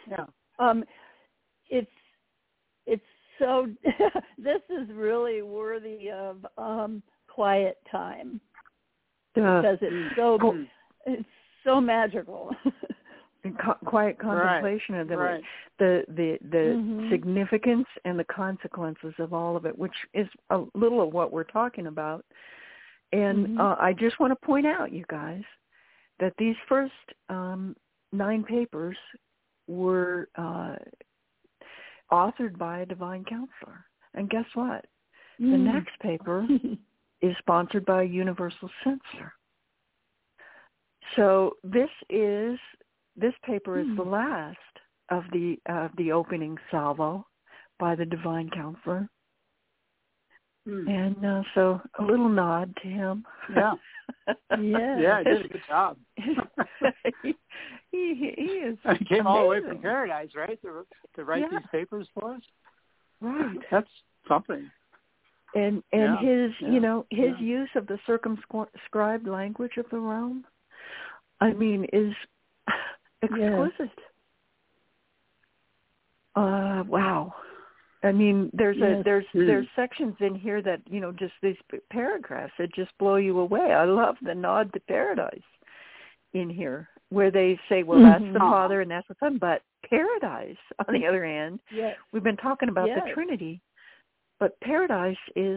it's so this is really worthy of quiet time because it's so magical. Quiet contemplation of the significance and the consequences of all of it, which is a little of what we're talking about. And I just want to point out, you guys, that these first 9 papers were authored by a divine counselor. And guess what? The next paper is sponsored by a universal censor. So this paper is the last of the opening salvo by the divine counselor. And so a little nod to him. Yeah. Yeah, he did a good job. he is. He came amazing. all the way from paradise, right, to write these papers for us. Right. That's something. And his his use of the circumscribed language of the realm, I mean, is exquisite. Wow. I mean, there's sections in here that, just these paragraphs that just blow you away. I love the nod to paradise in here, where they say, well, that's the Father and that's the Son, but paradise, on the other hand, we've been talking about the Trinity, but paradise is,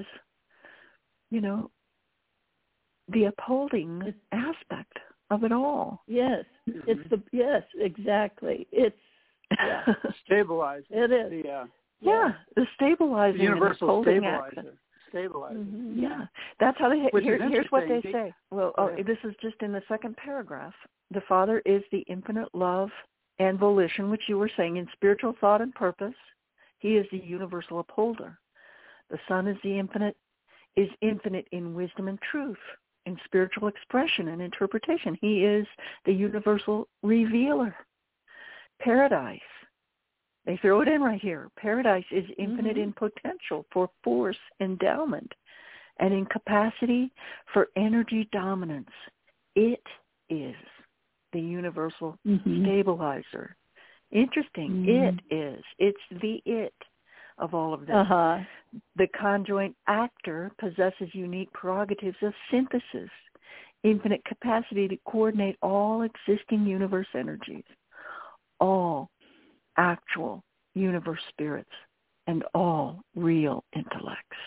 the upholding aspect of it all. Yes, it's exactly. It's stabilized. It is. The stabilizing, the universal and stabilizer. Stabilizing. Mm-hmm. Yeah, that's how they. Here's what they say. Well, this is just in the second paragraph. The Father is the infinite love and volition, which you were saying, in spiritual thought and purpose. He is the universal upholder. The Son is infinite in wisdom and truth, in spiritual expression and interpretation. He is the universal revealer. Paradise. They throw it in right here. Paradise is infinite in potential for force endowment and in capacity for energy dominance. It is the universal stabilizer. Interesting. It is. It's the it of all of this. The conjoint actor possesses unique prerogatives of synthesis, infinite capacity to coordinate all existing universe energies, all actual universe spirits, and all real intellects.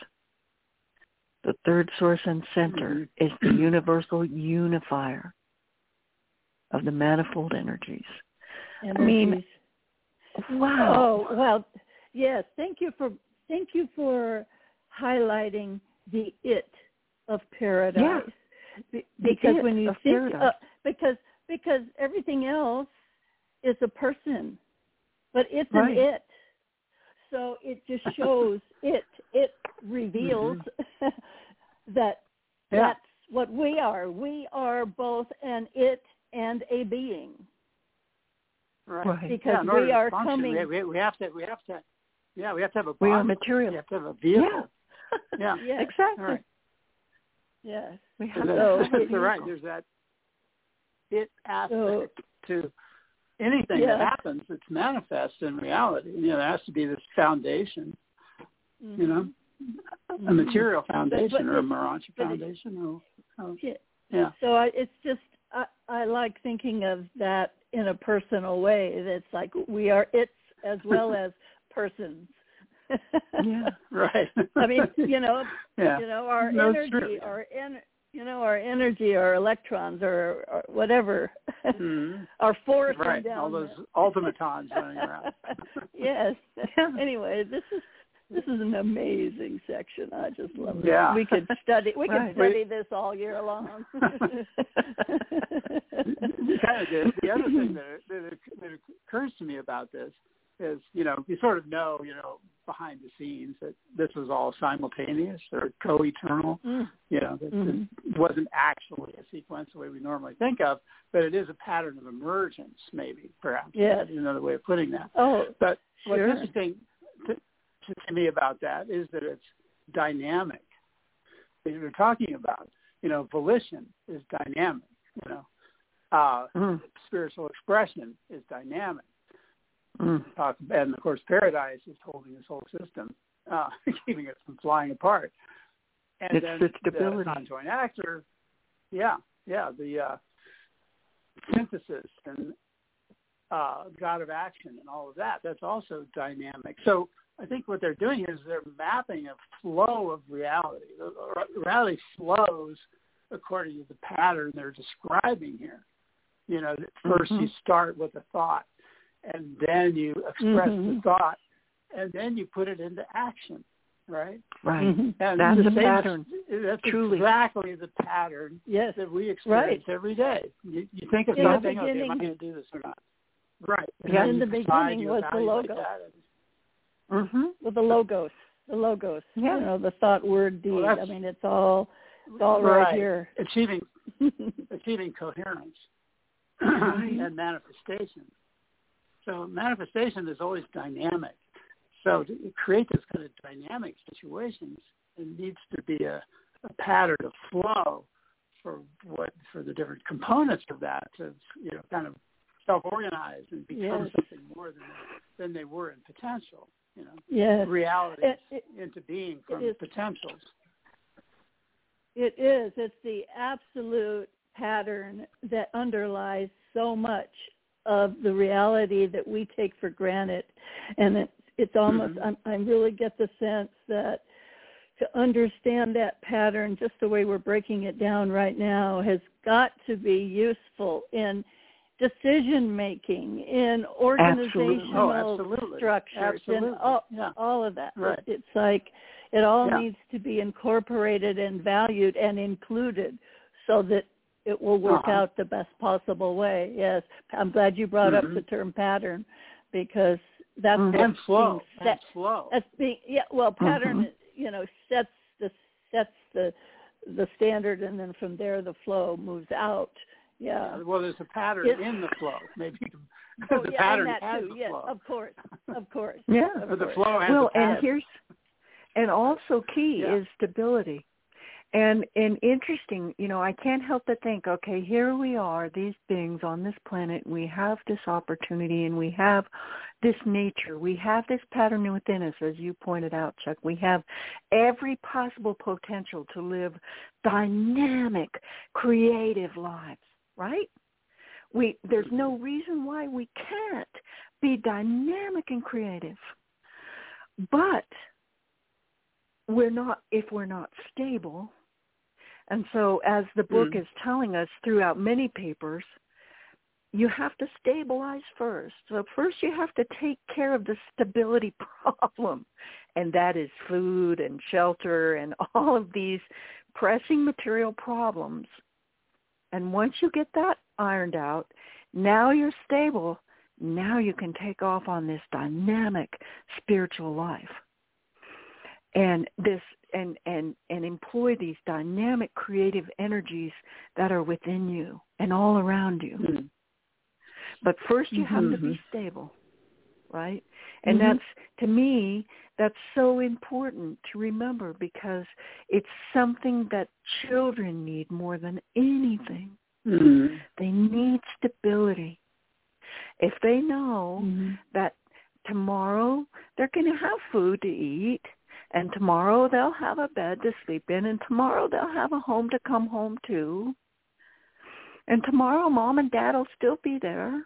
The third source and center is the universal unifier of the manifold energies. I mean, wow. Oh, well, yes. Thank you for highlighting the it of paradise. Because when you think because everything else is a person. But it's an it. So it just shows it reveals that that's what we are. We are both an it and a being. Right. Because we are coming. We have to have a body. We are material. We have to have a vehicle. Yeah. Yes. Exactly. Right. Yes. We have that's right. There's that it aspect to anything that happens that's manifest in reality. There has to be this foundation, a material foundation or a Maranchi foundation. So it's just, I like thinking of that in a personal way. That's like we are it's as well as persons. Right. I mean, our energy, our energy, our electrons, or whatever, our force, right? Down all those automatons running around. Yes. Anyway, this is an amazing section. I just love it. Yeah. We could study. We could study this all year long. We kind of did. The other thing that occurs to me about this is, you sort of know, behind the scenes that this was all simultaneous or co-eternal, that it wasn't actually a sequence the way we normally think of, but it is a pattern of emergence, maybe, perhaps. Yes. Another way of putting that. Oh, but what's interesting to me about that is that it's dynamic. You're talking about, volition is dynamic, spiritual expression is dynamic. And of course, paradise is holding this whole system, keeping it from flying apart. And it's then the stability. The conjoint actor, the synthesis and God of action and all of that. That's also dynamic. So I think what they're doing is they're mapping a flow of reality. Reality flows according to the pattern they're describing here. First you start with a thought, and then you express the thought, and then you put it into action, right? Right. And that's the pattern. That's truly exactly the pattern that we experience every day. You think of something, okay, am I going to do this or not? Right. In the beginning was the logos. With the logos. The logos. Yeah. You know, the thought, word, deed. I mean, it's all right here. Achieving coherence and manifestation. So manifestation is always dynamic. So to create this kind of dynamic situations, it needs to be a pattern of flow for the different components of that to, you know, kind of self-organize and become something more than they were in potential. You know, reality into being from potentials. It is. It's the absolute pattern that underlies so much of the reality that we take for granted, and it's almost. I really get the sense that to understand that pattern, just the way we're breaking it down right now, has got to be useful in decision making, in organizational structures, and all of that. Right. It's like it all needs to be incorporated and valued and included so that it will work out the best possible way. Yes, I'm glad you brought up the term pattern, because that's and flow. That's flow. That's being pattern. You know, sets the standard, and then from there the flow moves out. Yeah. Well, there's a pattern in the flow. Maybe the pattern has the flow. Of course. Yeah. The flow has the pattern. And also key is stability. And interesting, you know, I can't help but think, okay, here we are, these beings on this planet, we have this opportunity, and we have this nature, we have this pattern within us, as you pointed out, Chuck. We have every possible potential to live dynamic, creative lives, right? There's no reason why we can't be dynamic and creative. But we're not, if we're not stable. And so as the book is telling us throughout many papers, you have to stabilize first. So first you have to take care of the stability problem, and that is food and shelter and all of these pressing material problems. And once you get that ironed out, now you're stable. Now you can take off on this dynamic spiritual life. And this and employ these dynamic creative energies that are within you and all around you. But first you have to be stable, right? And that's, to me, that's so important to remember, because it's something that children need more than anything. They need stability. If they know that tomorrow they're going to have food to eat, and tomorrow they'll have a bed to sleep in, and tomorrow they'll have a home to come home to, and tomorrow Mom and Dad will still be there,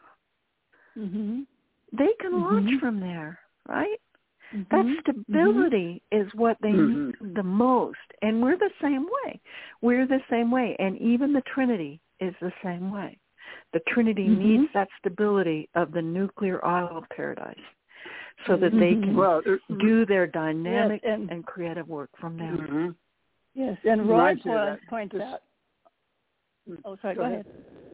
they can launch from there, right? That stability is what they need the most. And we're the same way. We're the same way. And even the Trinity is the same way. The Trinity needs that stability of the nuclear Isle of Paradise, so that they can do their dynamic and creative work from there. Yes, and Roy points out. Oh, sorry, go ahead.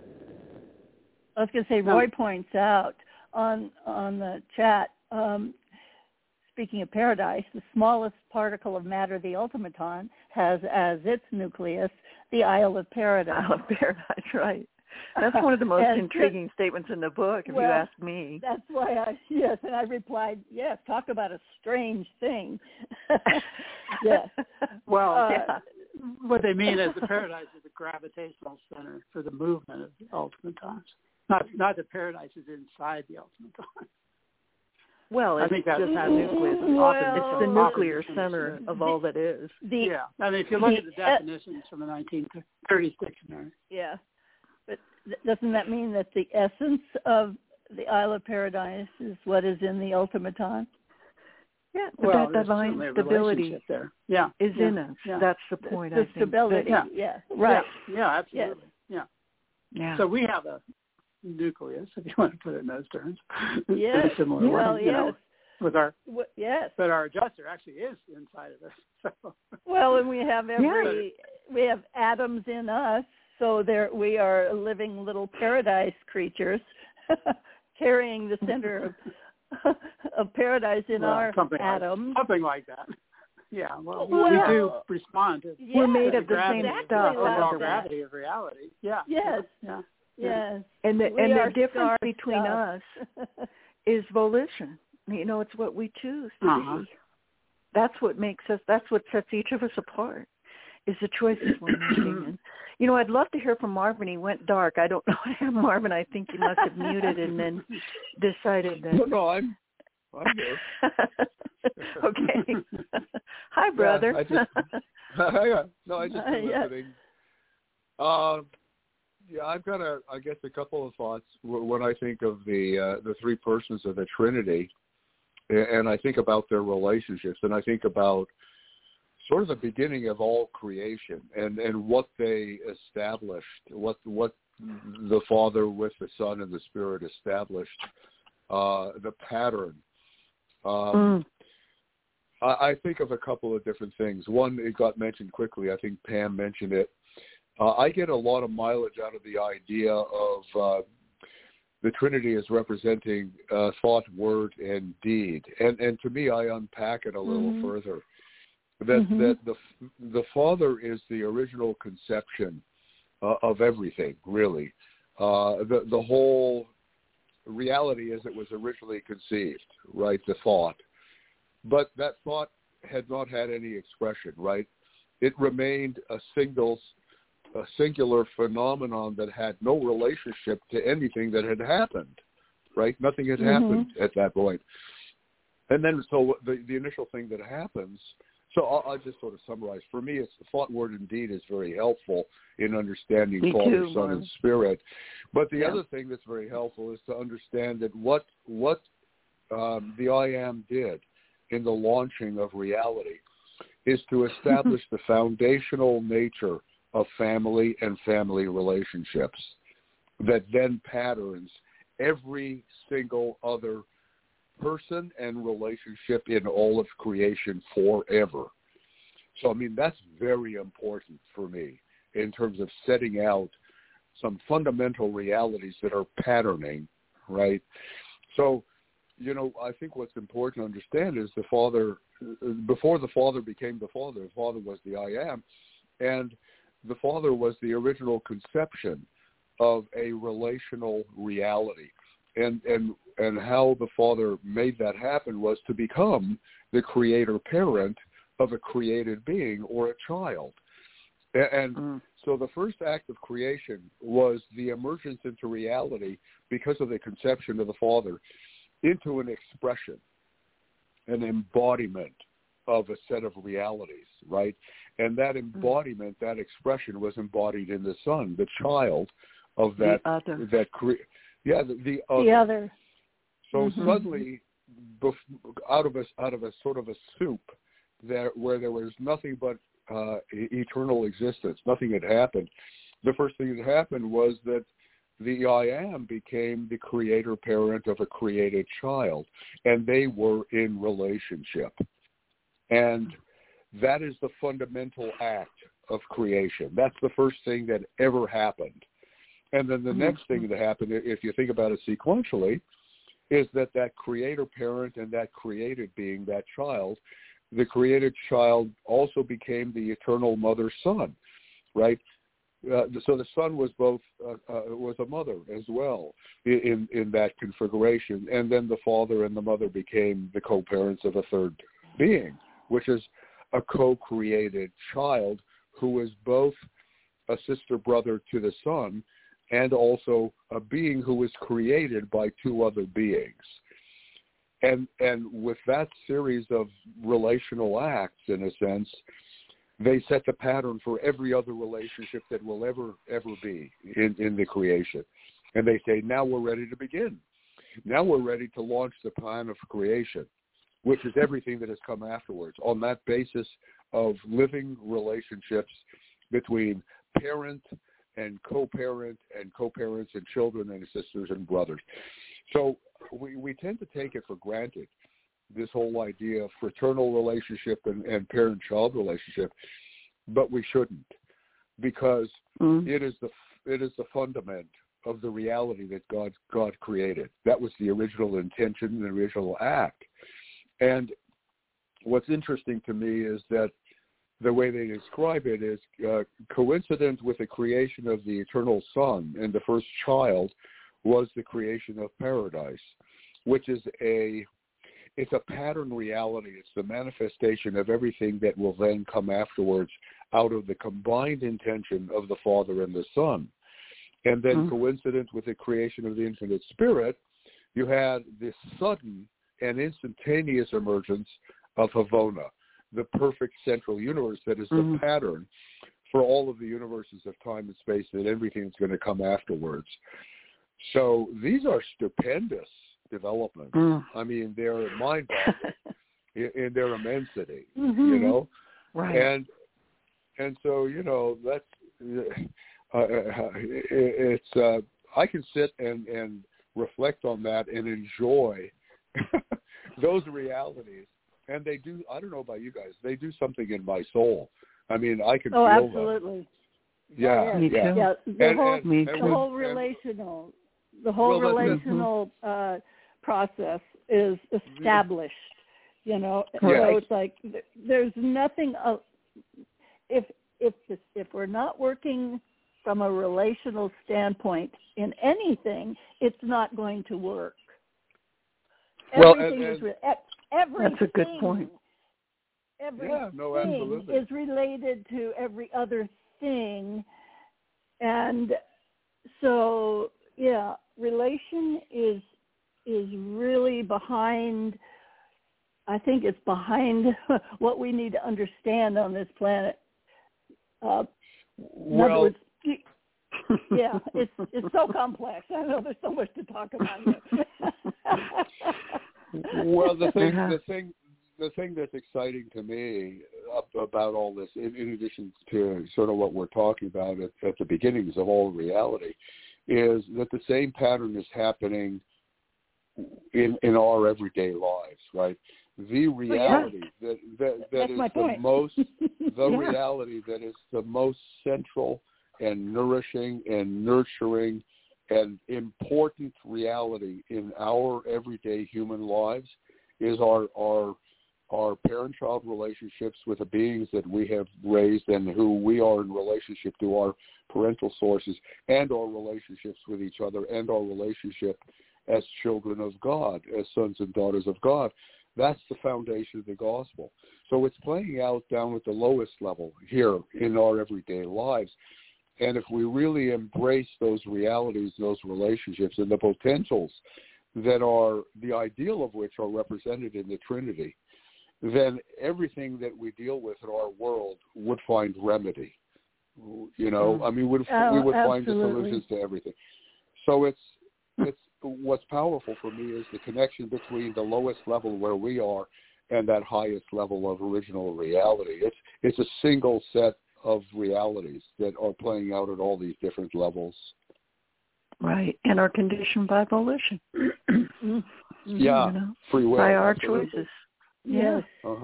I was going to say, Roy points out on the chat, speaking of paradise, the smallest particle of matter, the ultimaton, has as its nucleus the Isle of Paradise. Isle of Paradise, right. That's one of the most intriguing statements in the book, if you ask me. That's why and I replied, yes, talk about a strange thing. Yes. Well, what they mean is the paradise is a gravitational center for the movement of the ultimatons. Not the paradise is inside the ultimaton. Well, I think that's not nucleus. It's the nuclear center of all that is. I mean, if you look at the definitions from the 1930s dictionary. Yeah. But doesn't that mean that the essence of the Isle of Paradise is what is in the ultimaton? Yeah, but that divine stability there. is in us. Yeah. That's the point, the stability, right. Yeah, absolutely. Yeah. So we have a nucleus, if you want to put it in those terms. Yes. In a similar way, you know, with our, but our adjuster actually is inside of us. So. Well, and we have we have atoms in us, so we are living little paradise creatures carrying the center of paradise in our atoms. Something like that. Yeah, well, we do respond to. We're made of the same stuff. Overall gravity of reality. Yeah. Yes. Yeah. Yes. And the difference between us is volition. You know, it's what we choose to be. That's what makes us. That's what sets each of us apart. Is the choices we're making. And, you know, I'd love to hear from Marvin. He went dark. I don't know. Marvin, I think you must have muted and then decided that. No, I'm here. Okay. Hi, brother. I just been listening. I've got a couple of thoughts when I think of the three persons of the Trinity, and I think about their relationships, and I think about sort of the beginning of all creation and what they established, what the Father with the Son and the Spirit established, the pattern. I think of a couple of different things. One, it got mentioned quickly. I think Pam mentioned it. I get a lot of mileage out of the idea of the Trinity as representing thought, word, and deed. And to me, I unpack it a little further. That the Father is the original conception of everything, really. The whole reality as it was originally conceived, right? The thought. But that thought had not had any expression, right? It remained a singular phenomenon that had no relationship to anything that had happened, right? Nothing had happened at that point. And then so the initial thing that happens, so I'll just sort of summarize. For me, it's the thought, word, and deed is very helpful in understanding Father, Son, and Spirit. But the other thing that's very helpful is to understand that what the I Am did in the launching of reality is to establish the foundational nature of family and family relationships that then patterns every single other person and relationship in all of creation forever. So, I mean, that's very important for me in terms of setting out some fundamental realities that are patterning, right? So, you know, I think what's important to understand is the Father, before the Father became the Father was the I Am, and the Father was the original conception of a relational reality. And how the Father made that happen was to become the creator parent of a created being or a child. And so the first act of creation was the emergence into reality because of the conception of the Father into an expression, an embodiment of a set of realities, right? And that embodiment, that expression was embodied in the Son, the child of that, the other. So suddenly, out of a sort of a soup, where there was nothing but eternal existence, nothing had happened. The first thing that happened was that the I Am became the creator parent of a created child, and they were in relationship. And that is the fundamental act of creation. That's the first thing that ever happened. And then the next thing that happened, if you think about it sequentially, is that creator parent and that created being, that child, the created child also became the eternal mother Son, right? So the Son was both was a mother as well in that configuration, and then the Father and the Mother became the co-parents of a third being, which is a co-created child who is both a sister brother to the Son and also a being who was created by two other beings. And with that series of relational acts, in a sense, they set the pattern for every other relationship that will ever be in the creation. And they say, now we're ready to begin. Now we're ready to launch the plan of creation, which is everything that has come afterwards, on that basis of living relationships between parent and co-parents and children and sisters and brothers. So we tend to take it for granted, this whole idea of fraternal relationship and parent-child relationship, but we shouldn't, because it is the fundament of the reality that God created. That was the original intention, the original act. And what's interesting to me is that the way they describe it is coincident with the creation of the eternal Son, and the first child was the creation of paradise, which is it's a pattern reality. It's the manifestation of everything that will then come afterwards out of the combined intention of the Father and the Son. And then coincident with the creation of the infinite Spirit, you had this sudden and instantaneous emergence of Havona, the perfect central universe that is the pattern for all of the universes of time and space and everything that's going to come afterwards. So these are stupendous developments. I mean, they're mind-boggling in their immensity, you know? Right. And so, you know, that's it's I can sit and reflect on that and enjoy those realities. And they do, I don't know about you guys, they do something in my soul. I mean, I can feel absolutely. Them. Yeah, me too. Yeah, the whole relational process is established, you know. So it's like there's nothing, if we're not working from a relational standpoint in anything, it's not going to work. Everything is everything. That's a good point. Everything is related to every other thing. And so, relation is really behind, I think it's behind what we need to understand on this planet. In other words, it's so complex. I know there's so much to talk about here. Well, the thing that's exciting to me about all this, in addition to sort of what we're talking about at the beginnings of all reality, is that the same pattern is happening in our everyday lives, right? The reality that is the most, reality that is the most central and nourishing and nurturing and important reality in our everyday human lives is our parent-child relationships with the beings that we have raised and who we are in relationship to our parental sources, and our relationships with each other, and our relationship as children of God, as sons and daughters of God. That's the foundation of the gospel. So it's playing out down at the lowest level here in our everyday lives. And if we really embrace those realities, those relationships, and the potentials that are the ideal of which are represented in the Trinity, then everything that we deal with in our world would find remedy. You know, I mean, we would find the solutions to everything. So it's what's powerful for me is the connection between the lowest level where we are and that highest level of original reality. It's a single set of realities that are playing out at all these different levels. Right, and are conditioned by volition. Yeah, you know, free will. By our choices. Yes.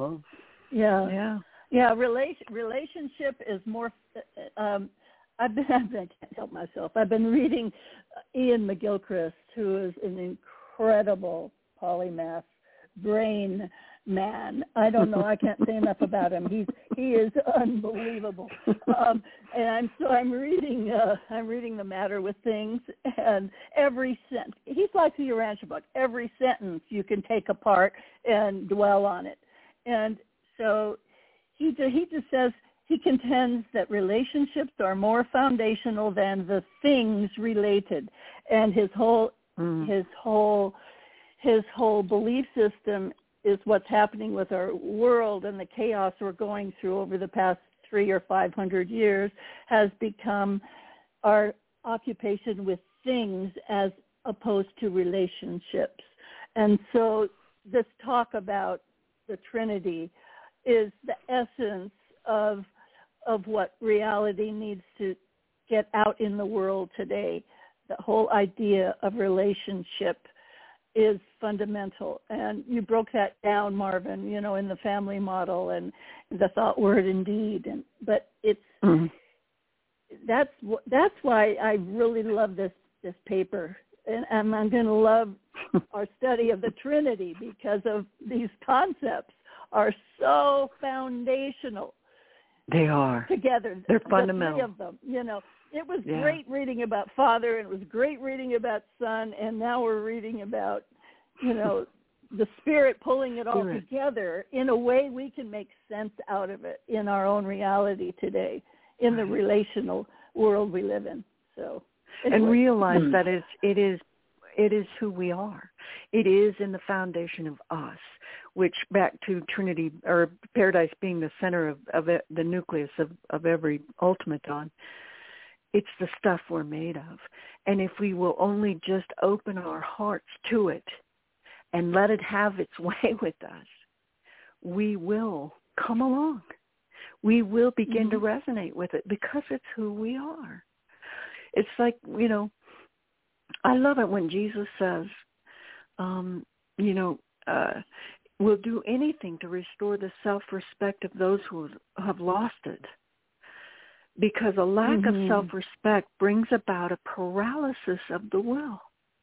Yeah. Relationship is more. I can't help myself. I've been reading Ian McGilchrist, who is an incredible polymath brain man. I don't know. I can't say enough about him. He is unbelievable. And I'm reading The Matter with Things, and every sentence, he's like the Urantia book. Every sentence you can take apart and dwell on it. And so he just says, he contends that relationships are more foundational than the things related, and his whole belief system is what's happening with our world, and the chaos we're going through over the past 300 or 500 years has become our occupation with things as opposed to relationships. And so this talk about the Trinity is the essence of what reality needs to get out in the world today. The whole idea of relationship is fundamental. And you broke that down, Marvin, you know, in the family model and the thought word indeed. But it's that's why I really love this paper. And I'm going to love our study of the Trinity, because of these concepts are so foundational. They are. Together. They're fundamental. The three of them, you know. It was great reading about Father, and it was great reading about Son, and now we're reading about, you know, the Spirit pulling it all together in a way we can make sense out of it in our own reality today, in the relational world we live in. So, anyway. And realize that it is who we are. It is in the foundation of us, which back to Trinity or Paradise being the center of it, the nucleus of every ultimaton. It's the stuff we're made of. And if we will only just open our hearts to it and let it have its way with us, we will come along. We will begin to resonate with it because it's who we are. It's like, you know, I love it when Jesus says, we'll do anything to restore the self-respect of those who have lost it. Because a lack of self-respect brings about a paralysis of the will.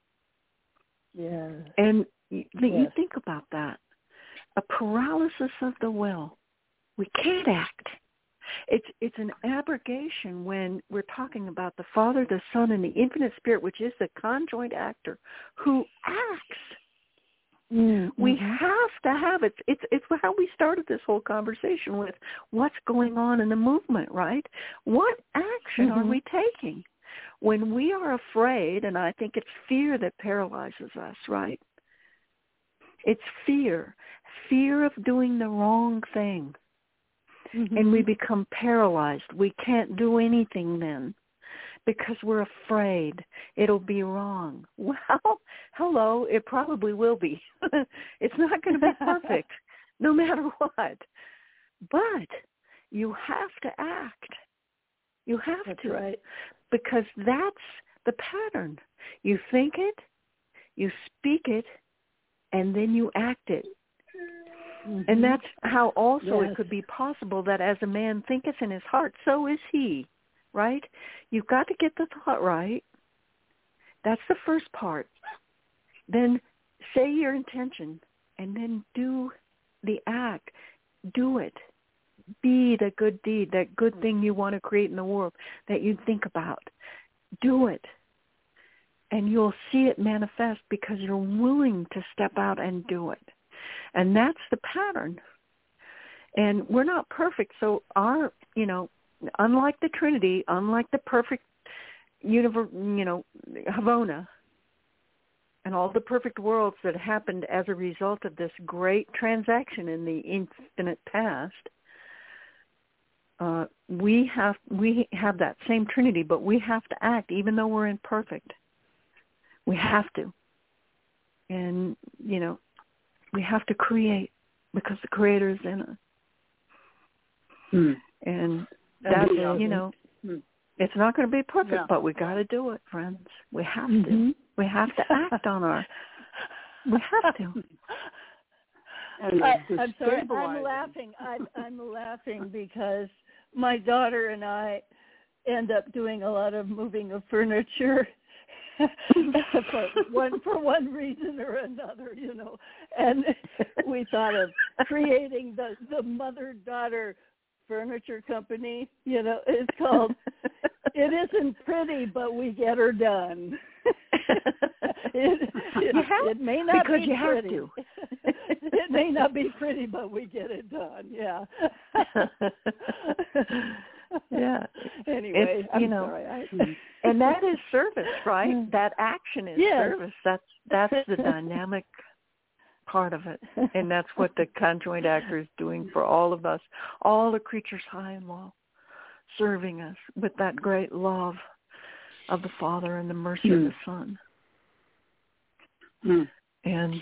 Yeah. And you think about that. A paralysis of the will. We can't act. It's an abrogation when we're talking about the Father, the Son, and the Infinite Spirit, which is the conjoint actor who acts. We have to have it. It's how we started this whole conversation with what's going on in the movement, right? What action are we taking? When we are afraid, and I think it's fear that paralyzes us, right? It's fear of doing the wrong thing. And we become paralyzed. We can't do anything then because we're afraid it'll be wrong. Well, hello, it probably will be. It's not going to be perfect no matter what. But you have to act. You have That's to. Right. Because that's the pattern. You think it, you speak it, and then you act it. And that's how also it could be possible that as a man thinketh in his heart, so is he, right? You've got to get the thought right. That's the first part. Then say your intention, and then do the act. Do it. Be the good deed, that good thing you want to create in the world that you think about. Do it. And you'll see it manifest because you're willing to step out and do it. And that's the pattern. And we're not perfect. So our, unlike the Trinity, unlike the perfect universe, Havona, and all the perfect worlds that happened as a result of this great transaction in the infinite past, we have that same Trinity, but we have to act even though we're imperfect. We have to. And, we have to create because the Creator is in us. And that's, it's not going to be perfect, but we got to do it, friends. We have to. We have to act on our, we have to. I'm sorry, I'm laughing. I'm laughing because my daughter and I end up doing a lot of moving of furniture for one reason or another, and we thought of creating the mother-daughter furniture company. It's called It Isn't Pretty, But We Get Her Done. It may not because be you pretty. Have to. It may not be pretty, but we get it done. Yeah. Yeah. Anyway, I'm sorry. And that is service, right? That action is service. That's the dynamic part of it. And that's what the conjoint actor is doing for all of us, all the creatures high and low, serving us with that great love of the Father and the mercy of the Son. And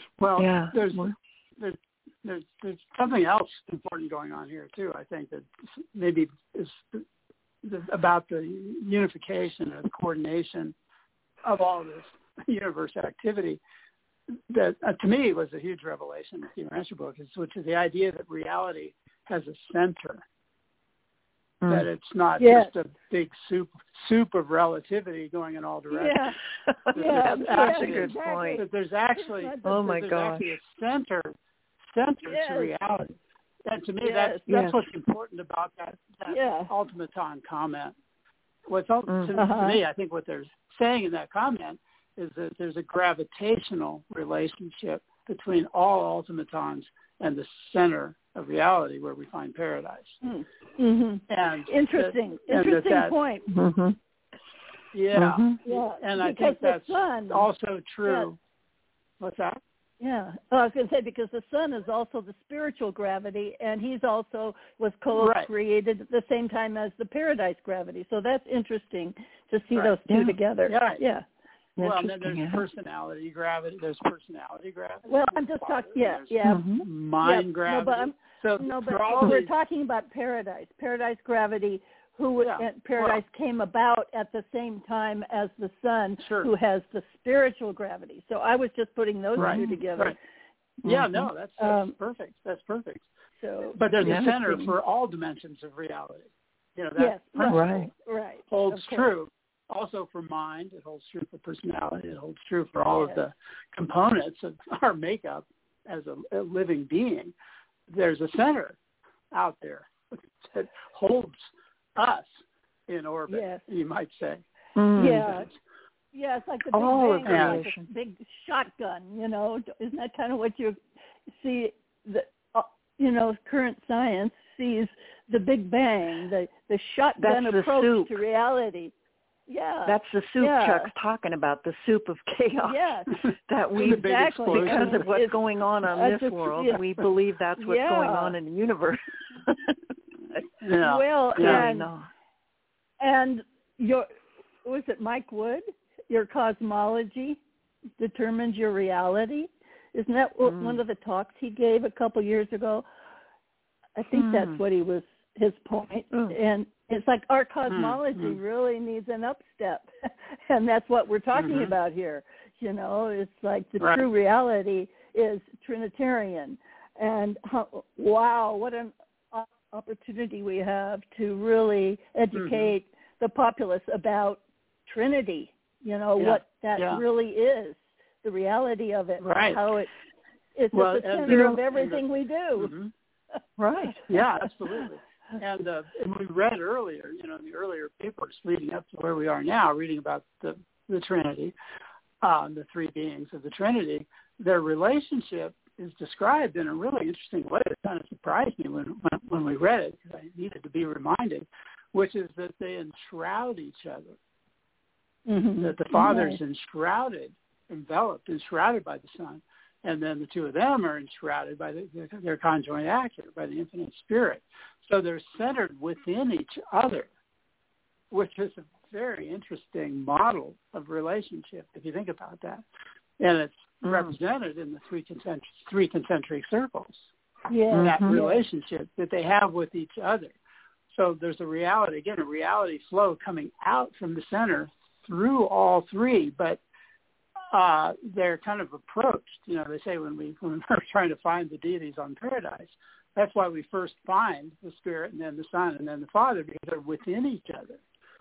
there's something else important going on here too. I think that maybe is about the unification or the coordination of all this universe activity. That to me was a huge revelation in the Stephen Rancher book, which is the idea that reality has a center. That it's not just a big soup of relativity going in all directions. That's a good point. That there's actually, oh my there's gosh, actually a center to reality. And to me, that's what's important about that ultimaton comment. To me, I think what they're saying in that comment is that there's a gravitational relationship between all automatons and the center of reality where we find paradise. Mm-hmm. And interesting point. Mm-hmm. Yeah. Mm-hmm. Yeah. And I think that's also true. Yes. What's that? Yeah. Well, I was going to say, because the sun is also the spiritual gravity, and he's also was co-created at the same time as the paradise gravity. So that's interesting to see those two together. Yeah. Yeah. Well, and then there's personality gravity. Well, I'm just talking, mind gravity. But we're talking about paradise. Paradise gravity, paradise came about at the same time as the sun, who has the spiritual gravity. So I was just putting those two together. Right. Yeah, no, that's perfect. That's perfect. So, but there's a center for all dimensions of reality. You know, that holds true. Also for mind, it holds true for personality, it holds true for all of the components of our makeup as a living being. There's a center out there that holds us in orbit, you might say. Yeah. Yeah, it's like the Big Bang, like a big shotgun, you know. Isn't that kind of what you see? Current science sees the Big Bang, the shotgun approach to reality. Yeah. That's the soup Chuck's talking about, the soup of chaos. Yes. That we, because of what's going on this world, we believe that's what's going on in the universe. Well, and was it Mike Wood? Your cosmology determines your reality. Isn't that one of the talks he gave a couple years ago? I think that's what his point. And it's like our cosmology really needs an upstep. And that's what we're talking about here. You know, it's like the true reality is Trinitarian. And what an opportunity we have to really educate the populace about Trinity, what that really is, the reality of it, how it's at the center of everything we do. Right. Yeah, absolutely. And we read earlier, in the earlier papers leading up to where we are now, reading about the Trinity, the three beings of the Trinity, their relationship is described in a really interesting way. It kind of surprised me when we read it, because I needed to be reminded, which is that they enshroud each other. That the Father is enshrouded by the Son, and then the two of them are enshrouded by their conjoint actor, by the infinite Spirit. So they're centered within each other, which is a very interesting model of relationship, if you think about that. And it's represented in the three concentric circles, that relationship that they have with each other. So there's a reality flow coming out from the center through all three, but they're kind of approached. They say when we're trying to find the deities on paradise, that's why we first find the Spirit and then the Son and then the Father, because they're within each other.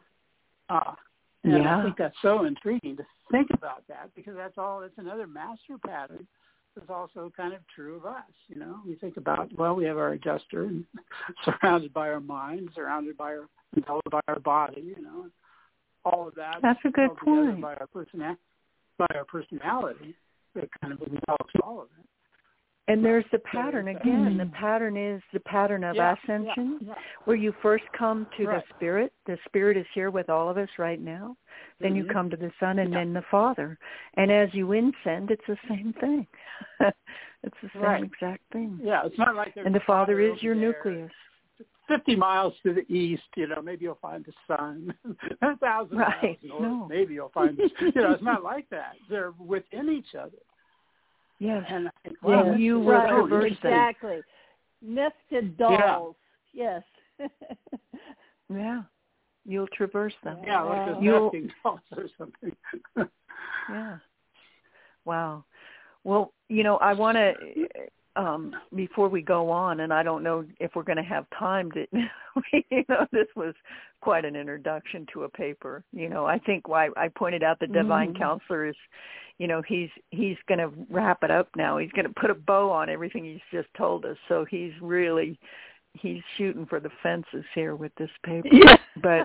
And I think that's so intriguing to think about that, because that's another master pattern that's also kind of true of us. We think about, we have our adjuster and surrounded by our mind, surrounded by our body, all of that. That's a good point. By our personality, that kind of envelops all of it. And there's the pattern again. The pattern is the pattern of ascension, where you first come to the Spirit. The Spirit is here with all of us right now. Then you come to the Son and then the Father. And as you ascend, it's the same thing. It's the same exact thing. Yeah, it's not like and the Father is your nucleus. 50 miles to the east, maybe you'll find the Sun. 1,000 miles north, maybe you'll find the it's not like that. They're within each other. Yes. And I think, you will traverse them. Exactly. Nested dolls. Yes. Yeah. You'll traverse them. Yeah, like nesting dolls or something. Yeah. Wow. Well, I want to before we go on, and I don't know if we're going to have time to, this was quite an introduction to a paper. I think why I pointed out the Divine Counselor is, he's going to wrap it up now. He's going to put a bow on everything he's just told us. So he's shooting for the fences here with this paper. Yeah. But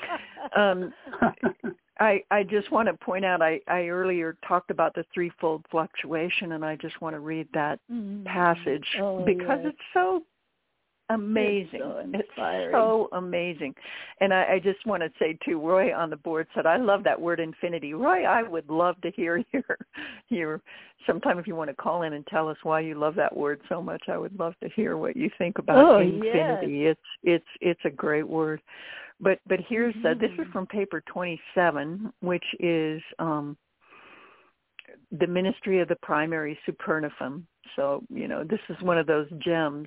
I just want to point out, I earlier talked about the threefold fluctuation, and I just want to read that passage because it's so amazing. It's so amazing. And I just want to say, too, Roy on the board said, I love that word infinity. Roy, I would love to hear your sometime if you want to call in and tell us why you love that word so much. I would love to hear what you think about infinity. Yes. It's a great word. But here's this is from paper 27, which is the Ministry of the Primary Supernifum. So, this is one of those gems.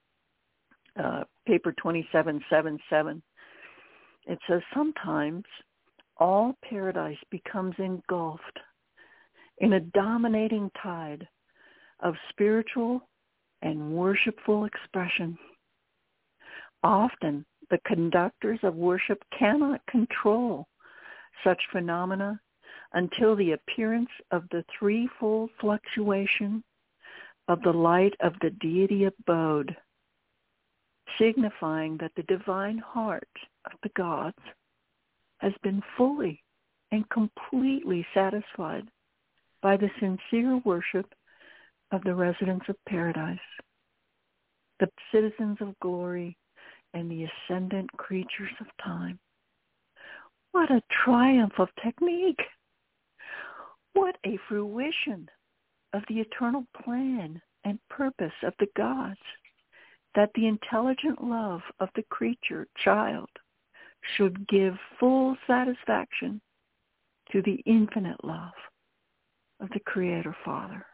Paper 2777. It says, sometimes all paradise becomes engulfed in a dominating tide of spiritual and worshipful expression. Often, the conductors of worship cannot control such phenomena until the appearance of the threefold fluctuation of the light of the deity abode, signifying that the divine heart of the gods has been fully and completely satisfied by the sincere worship of the residents of paradise, the citizens of glory, and the ascendant creatures of time. What a triumph of technique! What a fruition of the eternal plan and purpose of the gods, that the intelligent love of the creature child should give full satisfaction to the infinite love of the Creator Father.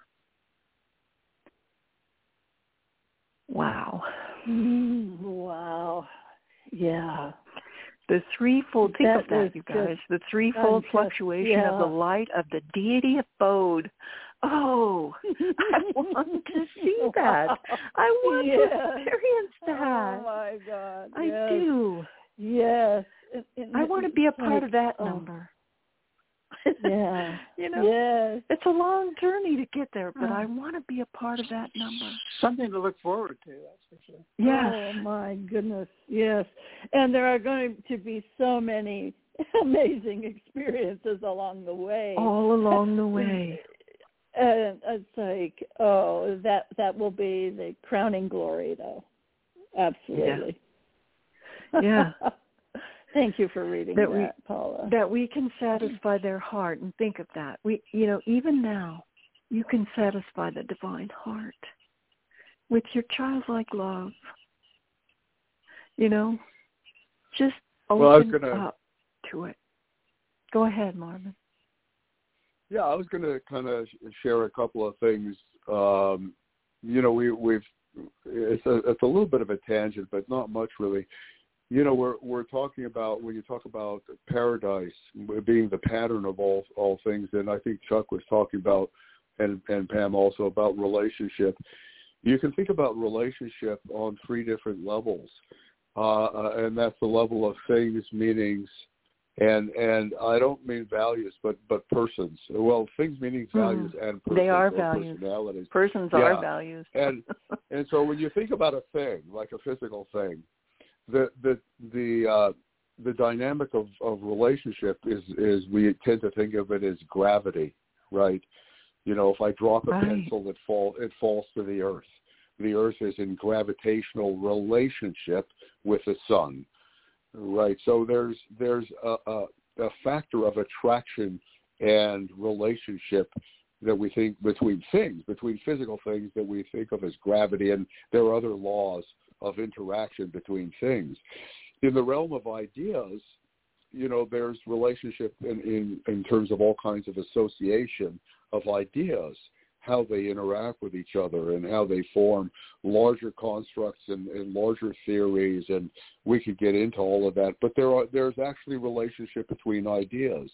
Wow. Wow. Yeah. The threefold, think of that, you guys. The threefold fluctuation of the light of the deity abode. Oh, I want to see that. I want to experience that. Oh, my God. I do. Yes. I want to be a part of that number. Yeah. Yes. It's a long journey to get there, but I want to be a part of that number. Something to look forward to, that's for sure. Yes. Oh, my goodness. Yes. And there are going to be so many amazing experiences along the way. All along the way. And it's like, that will be the crowning glory, though. Absolutely. Yeah. Thank you for reading that, Paula. That we can satisfy their heart, and think of that. We, even now, you can satisfy the divine heart with your childlike love. Just open up to it. Go ahead, Marvin. Yeah, I was going to kind of share a couple of things. It's a little bit of a tangent, but not much really. We're talking about, when you talk about paradise being the pattern of all things, and I think Chuck was talking about, and Pam also, about relationship. You can think about relationship on three different levels, and that's the level of things, meanings, and I don't mean values, but persons. Well, things, meanings, values, and persons. They are values. Personalities. Persons are values. and so when you think about a thing, like a physical thing, the dynamic of relationship is we tend to think of it as gravity, right? If I drop a pencil, it falls to the earth. The earth is in gravitational relationship with the sun, right? So there's a factor of attraction and relationship that we think between physical things that we think of as gravity, and there are other laws of interaction between things. In the realm of ideas, there's relationship in terms of all kinds of association of ideas, how they interact with each other and how they form larger constructs and larger theories, and we could get into all of that. But there's actually relationship between ideas.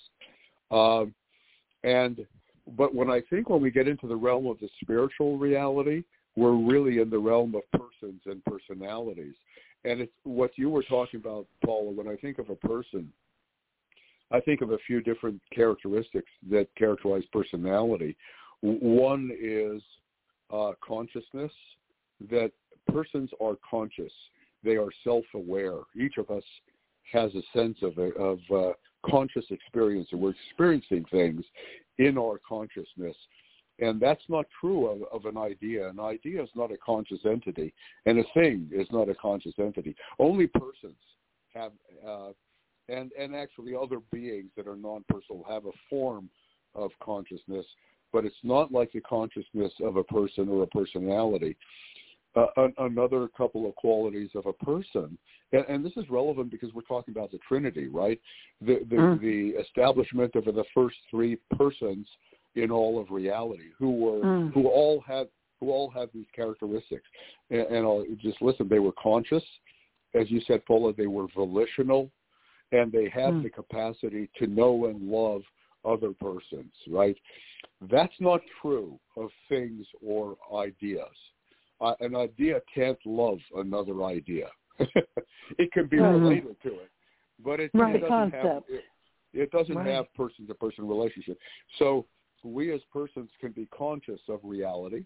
But when we get into the realm of the spiritual reality, we're really in the realm of persons and personalities. And it's what you were talking about, Paula. When I think of a person, I think of a few different characteristics that characterize personality. One is consciousness, that persons are conscious. They are self-aware. Each of us has a sense of conscious experience, and we're experiencing things in our consciousness. And that's not true of an idea. An idea is not a conscious entity, and a thing is not a conscious entity. Only persons have, and actually other beings that are non-personal have a form of consciousness, but it's not like the consciousness of a person or a personality. Another couple of qualities of a person, and this is relevant because we're talking about the Trinity, right? The establishment of the first three persons in all of reality, who all have these characteristics. And I'll just listen. They were conscious, as you said, Paula. They were volitional, and they have the capacity to know and love other persons. Right? That's not true of things or ideas. An idea can't love another idea. It can be related to it, but it doesn't have person-to-person relationship. So we as persons can be conscious of reality.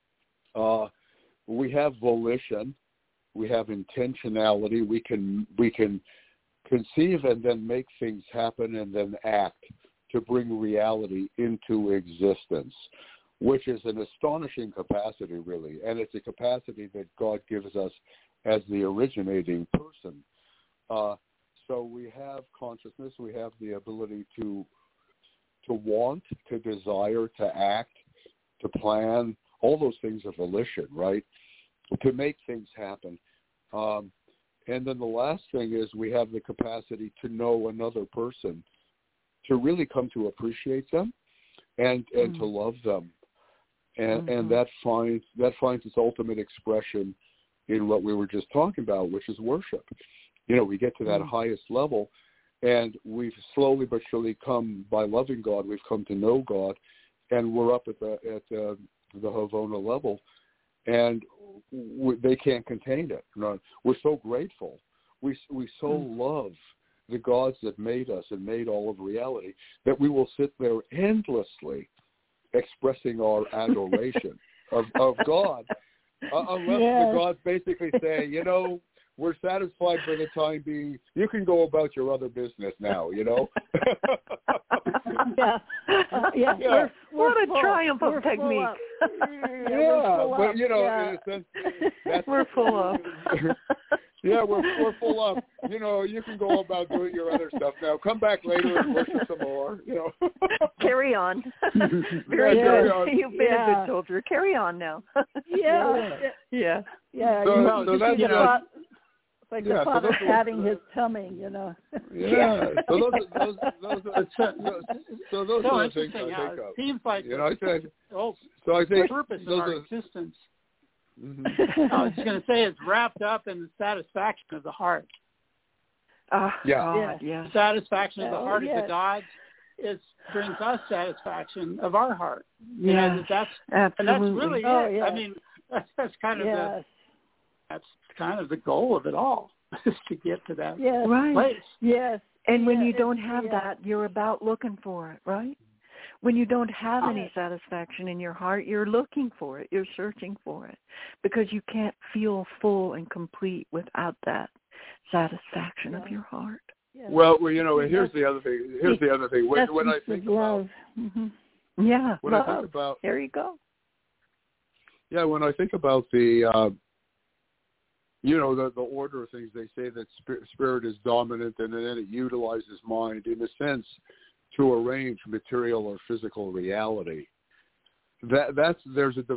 We have volition. We have intentionality. We can conceive and then make things happen and then act to bring reality into existence, which is an astonishing capacity, really. And it's a capacity that God gives us as the originating person. So we have consciousness. We have the ability to want, to desire, to act, to plan. All those things are volition, right? To make things happen. And then the last thing is we have the capacity to know another person, to really come to appreciate them and to love them. And that finds its ultimate expression in what we were just talking about, which is worship. You know, we get to that highest level, and we've slowly but surely come, by loving God, we've come to know God, and we're up at the Havona level, and they can't contain it. We're so grateful. We so love the gods that made us and made all of reality that we will sit there endlessly expressing our adoration of God, unless the gods basically say, you know, we're satisfied for the time being. You can go about your other business now, you know. What a triumph of technique. But you know, in a sense, that's we're full of. We're full of. You know, you can go about doing your other stuff now. Come back later and worship some more. You know. Carry on. Very good. You've been a good soldier. Carry on now. Yeah. So that's like the father patting his tummy, you know. So those are the things I think of. It seems like I think purpose of our existence. I was going to say it's wrapped up in the satisfaction of the heart. The satisfaction of the heart of the gods brings us satisfaction of our heart. You know, that's really it. I mean, that's kind of that's kind of the goal of it all, is to get to that place. Yes. And when you don't have that, you're about looking for it, right? When you don't have any satisfaction in your heart, you're looking for it. You're searching for it, because you can't feel full and complete without that satisfaction of your heart. Yeah. Well, you know, here's the other thing. When I think love. When love. I think about, there you go. Yeah, when I think about the, you know, the order of things, they say that spirit is dominant, and then it utilizes mind, in a sense, to arrange material or physical reality. There's a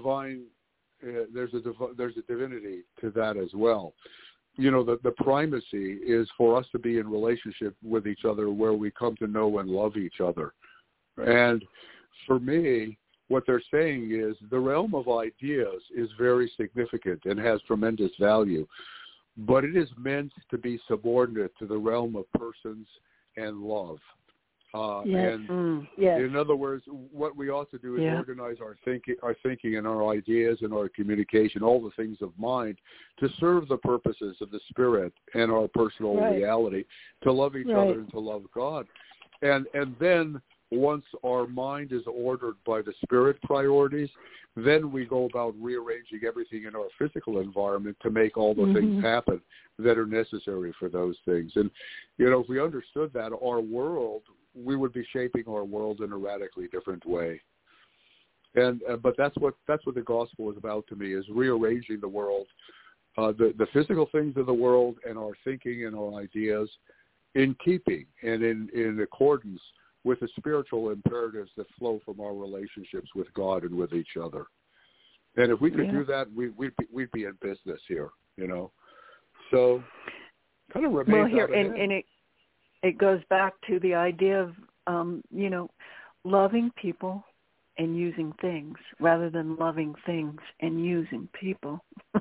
divinity to that as well. You know, the primacy is for us to be in relationship with each other, where we come to know and love each other. And for me, what they're saying is the realm of ideas is very significant and has tremendous value, but it is meant to be subordinate to the realm of persons and love. And in other words, what we ought to do is organize our thinking and our ideas and our communication, all the things of mind, to serve the purposes of the Spirit and our personal reality, to love each other and to love God. And then once our mind is ordered by the Spirit priorities, then we go about rearranging everything in our physical environment to make all the things happen that are necessary for those things. And, if we understood that, our world, we would be shaping our world in a radically different way. And but that's what the gospel is about to me, is rearranging the world, the physical things of the world and our thinking and our ideas in keeping and in accordance with the spiritual imperatives that flow from our relationships with God and with each other. And if we could do that, we'd be in business here, So kind of remains well here, and it goes back to the idea of, loving people and using things rather than loving things and using people.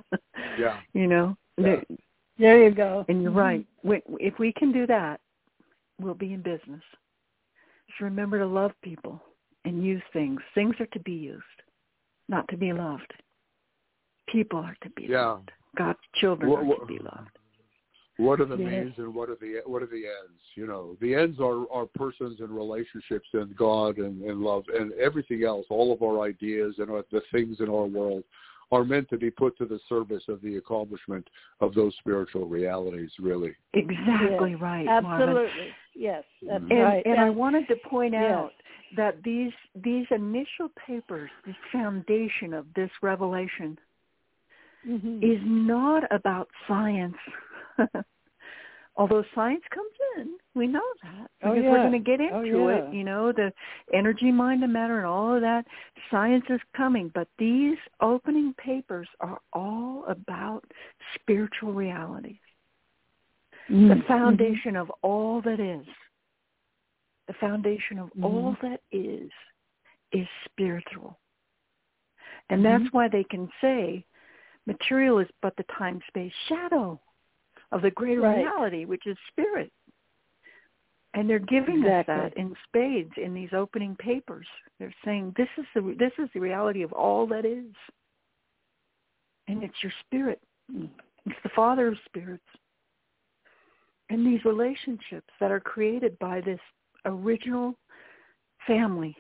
There you go. And you're right. If we can do that, we'll be in business. Just remember to love people and use things. Things are to be used, not to be loved. People are to be loved. God's children are to be loved. What are the means and what are the ends? The ends are persons and relationships and God and love and everything else. All of our ideas and the things in our world are meant to be put to the service of the accomplishment of those spiritual realities, really. Exactly right, absolutely. Marvin. Yes, that's right. And I wanted to point out that these initial papers, this foundation of this revelation, is not about science. Although science comes in, we know that. Because we're going to get into it, the energy, mind, and matter, and all of that. Science is coming. But these opening papers are all about spiritual realities. The foundation of all that is. The foundation of all that is spiritual. And that's why they can say material is but the time-space shadow of the greater reality, which is spirit. And they're giving us that in spades in these opening papers. They're saying this is the reality of all that is. And it's your spirit. It's the Father of spirits. And these relationships that are created by this original family,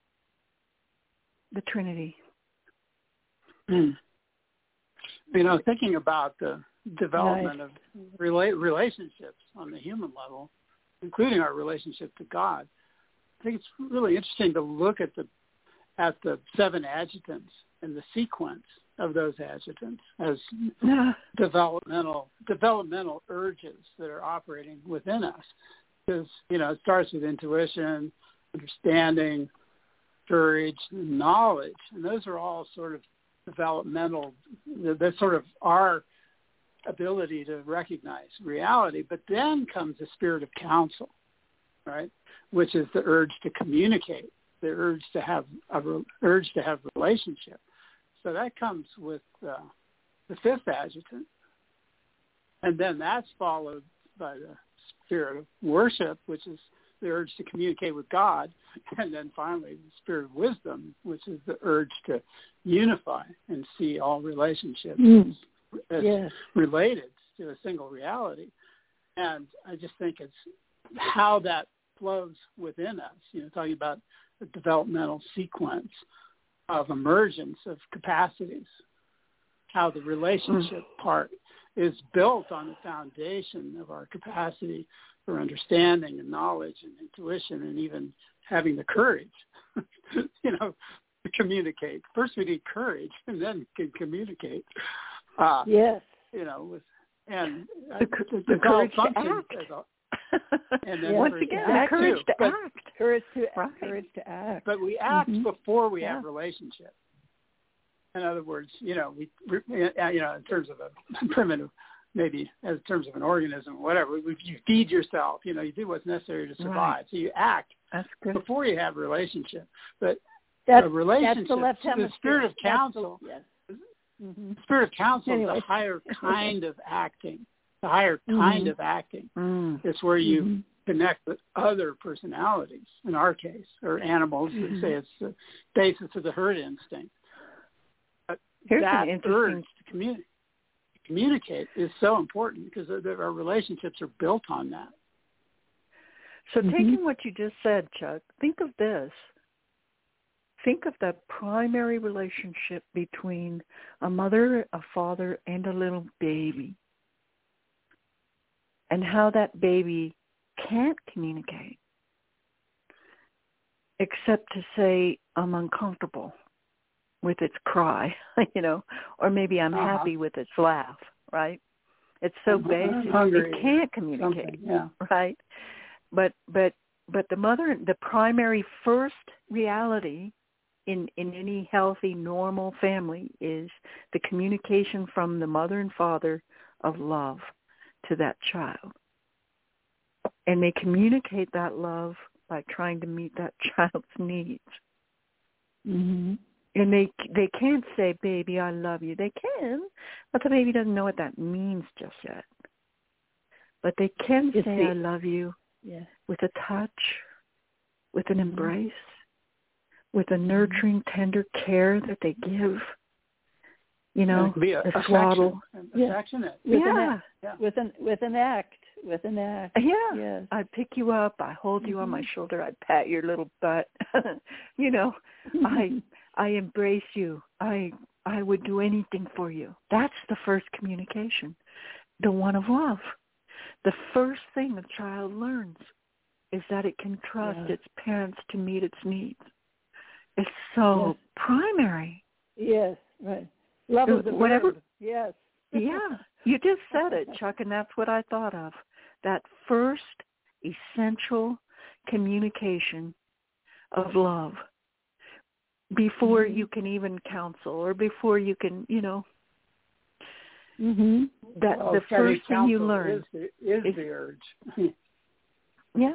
the Trinity. Thinking about the development of relationships on the human level, including our relationship to God, I think it's really interesting to look at the 7 adjutants and the sequence of those adjutants as developmental urges that are operating within us. Because it starts with intuition, understanding, courage, and knowledge, and those are all sort of developmental. That's sort of our ability to recognize reality. But then comes the spirit of counsel, right? Which is the urge to communicate, the urge to have relationship. So that comes with the 5th adjutant, and then that's followed by the spirit of worship, which is the urge to communicate with God, and then finally the spirit of wisdom, which is the urge to unify and see all relationships as related to a single reality. And I just think it's how that flows within us, talking about the developmental sequence of emergence of capacities, how the relationship part is built on the foundation of our capacity for understanding and knowledge and intuition and even having the courage, to communicate. First we need courage and then can communicate. Yes. And the courage to act. And then once again, the courage to act. Courage to act. But we act before we have relationship. In other words, we in terms of a primitive, maybe as terms of an organism, whatever, you feed yourself, you do what's necessary to survive. Right. So you act before you have a relationship. But the relationship, the spirit of counsel, the spirit of counsel is a higher kind of acting. The higher kind of acting. It's where you connect with other personalities, in our case, or animals that say it's the basis of the herd instinct. But that urge to communicate is so important because our relationships are built on that. So taking what you just said, Chuck, think of this. Think of the primary relationship between a mother, a father, and a little baby, and how that baby can't communicate except to say, I'm uncomfortable with its cry, or maybe I'm happy with its laugh, right? It's so basic. It can't communicate, right? But the mother, the primary first reality in any healthy, normal family is the communication from the mother and father of love to that child. And they communicate that love by trying to meet that child's needs. Mm-hmm. And they can't say, baby, I love you. They can, but the baby doesn't know what that means just yet. But they can say, I love you with a touch, with an embrace, with a nurturing, tender care that they give. The swaddle. Affectionate. With an act. Yeah. Yes. I pick you up. I hold you on my shoulder. I pat your little butt. I embrace you. I would do anything for you. That's the first communication, the one of love. The first thing a child learns is that it can trust its parents to meet its needs. It's so primary. Yes, right. Love is the verb. Yes. Yeah, you just said it, Chuck, and that's what I thought of. That first essential communication of love before you can even counsel or before you can, that the first thing you learn is the urge. Yeah.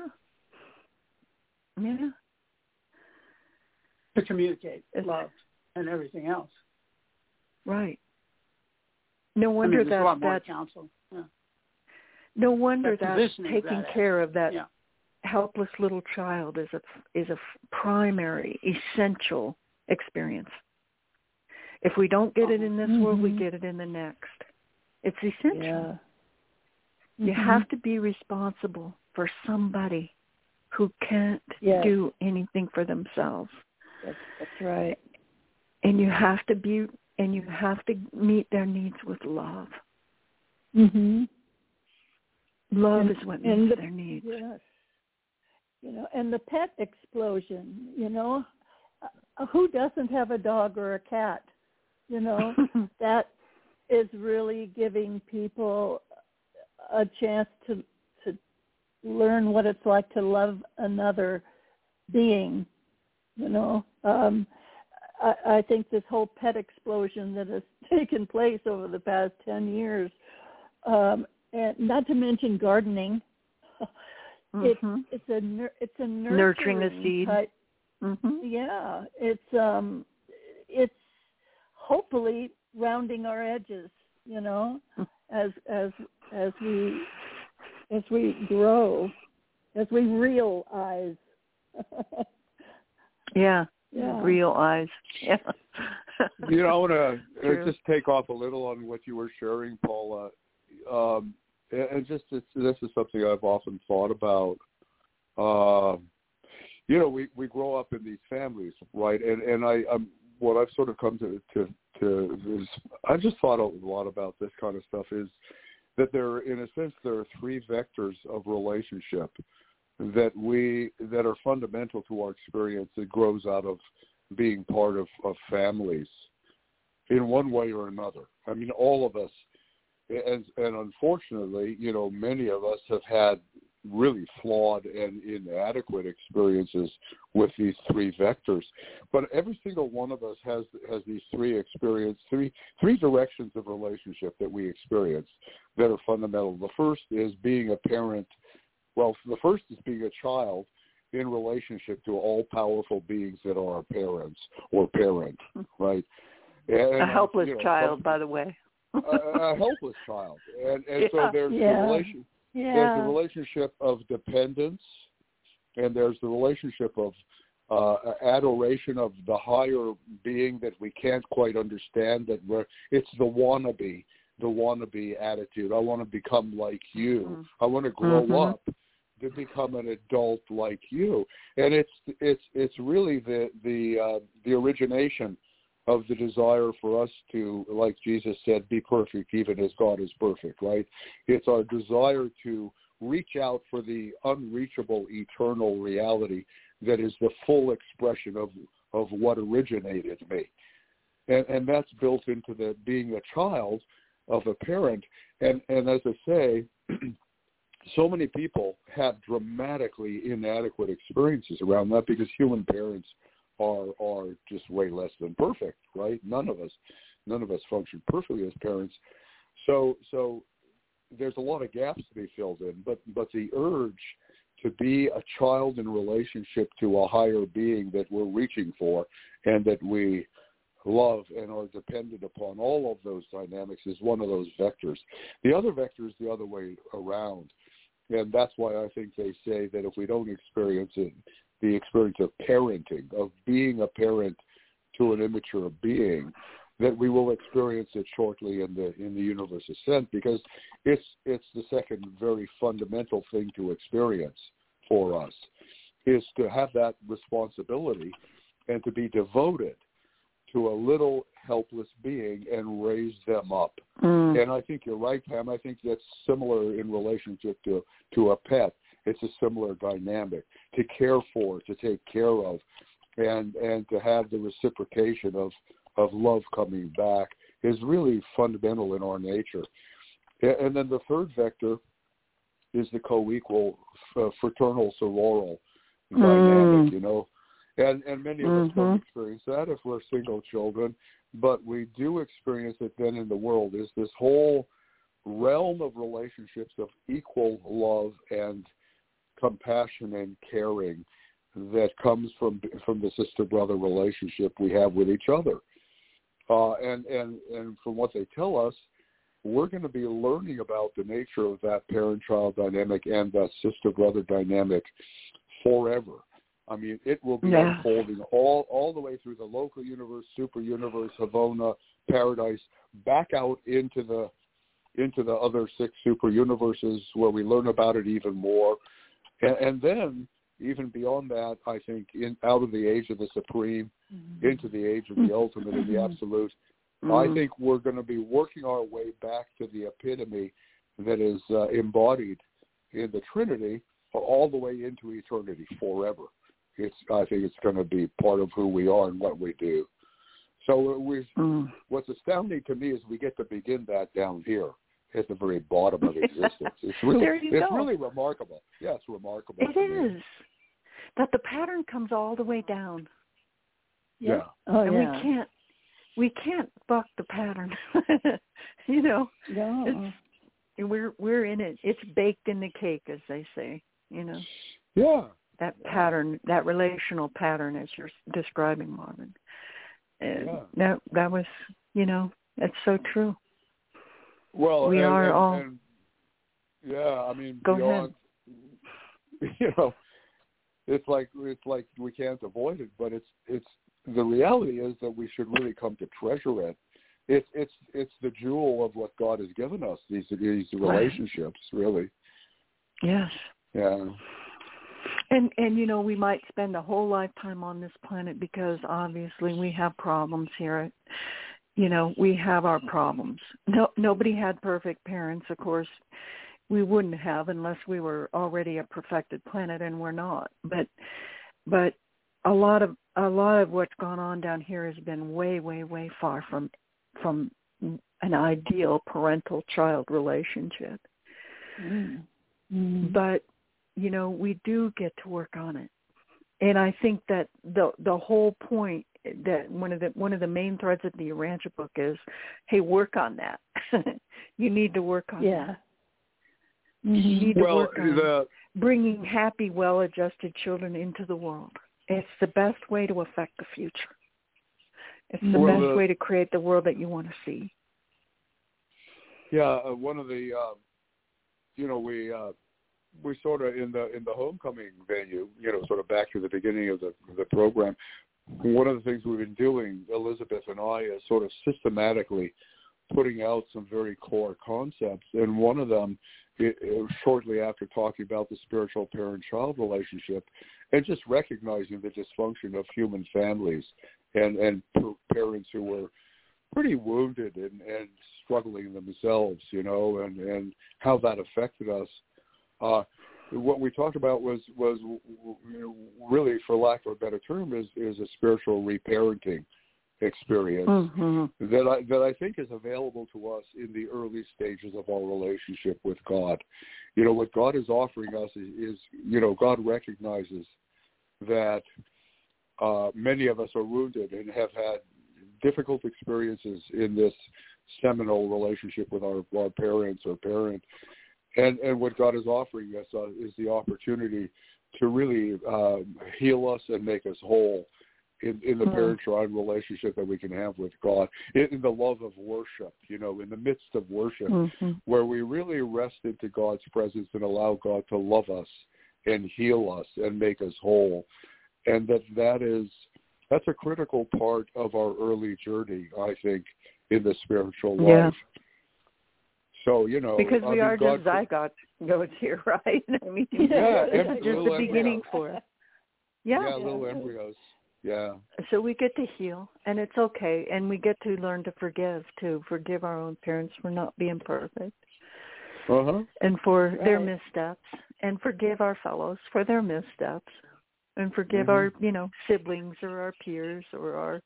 To communicate love and everything else. Right. No wonder there's a lot more counsel. Yeah. No wonder that taking care of that helpless little child is a primary, essential experience. If we don't get it in this world, we get it in the next. It's essential. Yeah. You have to be responsible for somebody who can't do anything for themselves. That's right. And you have to meet their needs with love. Love is what meets their needs. Yes. And the pet explosion, who doesn't have a dog or a cat? That is really giving people a chance to learn what it's like to love another being, I think this whole pet explosion that has taken place over the past 10 years, and not to mention gardening, it's a nurturing the seed. Type. Yeah, it's hopefully rounding our edges, as we grow, as we realize. Real eyes. Yeah. I want to just take off a little on what you were sharing, Paula. And this is something I've often thought about. We grow up in these families, right? And what I've sort of come to is, I've just thought a lot about this kind of stuff, is that there are three vectors of relationship that are fundamental to our experience that grows out of being part of families in one way or another. I mean, all of us, and unfortunately, many of us have had really flawed and inadequate experiences with these three vectors. But every single one of us has these three directions of relationship that we experience that are fundamental. The first is being a parent. Well, the first is being a child in relationship to all-powerful beings that are our parents or parent, right? And, a helpless child, by the way. A helpless child. And so there's the relation. There's the relationship of dependence, and there's the relationship of adoration of the higher being that we can't quite understand. It's the wannabe attitude. I want to become like you. Mm-hmm. I want to grow up to become an adult like you. And it's really the origination of the desire for us to, like Jesus said, be perfect even as God is perfect, right? It's our desire to reach out for the unreachable eternal reality that is the full expression of what originated me. And that's built into the being a child of a parent. And as I say, so many people have dramatically inadequate experiences around that because human parents are just way less than perfect, right? None of us function perfectly as parents. So there's a lot of gaps to be filled in, but the urge to be a child in relationship to a higher being that we're reaching for and that we love and are dependent upon, all of those dynamics is one of those vectors. The other vector is the other way around, and that's why I think they say that if we don't experience it, the experience of parenting, of being a parent to an immature being, that we will experience it shortly in the universe ascent, because it's the second very fundamental thing to experience for us, is to have that responsibility and to be devoted to a little helpless being and raise them up. And I think you're right, Pam. I think that's similar in relationship to a pet. It's a similar dynamic, to care for, to take care of, and to have the reciprocation of love coming back is really fundamental in our nature. And then the third vector is the co-equal fraternal sororal dynamic, you know. And many of us don't experience that if we're single children, but we do experience it then in the world, is this whole realm of relationships of equal love and compassion and caring that comes from the sister-brother relationship we have with each other. And from what they tell us, we're going to be learning about the nature of that parent-child dynamic and that sister-brother dynamic forever. I mean, it will be unfolding all the way through the local universe, super universe, Havona, paradise, back out into the other 6 super universes where we learn about it even more. And then, even beyond that, I think, out of the age of the supreme, into the age of the ultimate and the absolute, I think we're going to be working our way back to the epitome that is embodied in the Trinity all the way into eternity forever. I think it's going to be part of who we are and what we do. So what's astounding to me is we get to begin that down here at the very bottom of existence. It's really remarkable. Yeah, it's remarkable. It is. That the pattern comes all the way down. Yeah. Oh, and we can't buck the pattern. You know. No. We're in it. It's baked in the cake, as they say, you know. Yeah. That pattern, that relational pattern, as you're describing, Marvin. That was, you know, that's so true. Well, we are all. And, yeah, I mean, go beyond, ahead. You know, it's like we can't avoid it, but it's the reality is that we should really come to treasure it. It's the jewel of what God has given us. These relationships, really. Yes. Yeah. And you know, we might spend a whole lifetime on this planet because obviously we have problems here. You know, we have our problems. Nobody had perfect parents, of course. We wouldn't have unless we were already a perfected planet, and we're not. But a lot of what's gone on down here has been way, way, way far from an ideal parental-child relationship. But you know, we do get to work on it, and I think that the whole point, that one of the main threads of the Urantia book is, hey, work on that. You need to work on that. You need to work on bringing happy, well-adjusted children into the world. It's the best way to affect the future. It's the best way to create the world that you want to see. Yeah, one of the we sort of in the homecoming venue, sort of back to the beginning of the program. One of the things we've been doing, Elizabeth and I, is sort of systematically putting out some very core concepts, and one of them, shortly after talking about the spiritual parent-child relationship, and just recognizing the dysfunction of human families and parents who were pretty wounded and struggling themselves, and how that affected us. What we talked about was really, for lack of a better term, is a spiritual reparenting experience that I think is available to us in the early stages of our relationship with God. What God is offering us is God recognizes that many of us are wounded and have had difficult experiences in this seminal relationship with our parents or parent. And what God is offering us is the opportunity to really heal us and make us whole in the parent-child relationship that we can have with God, in the love of worship, in the midst of worship, where we really rest into God's presence and allow God to love us and heal us and make us whole. And that's a critical part of our early journey, I think, in the spiritual life. Yeah. So, because we are just zygotes here, right? I mean, it's just the beginning for us. Yeah, little embryos. Yeah. So we get to heal, and it's okay, and we get to learn to forgive our own parents for not being perfect, and for their missteps, and forgive our fellows for their missteps, and forgive our, siblings or our peers or our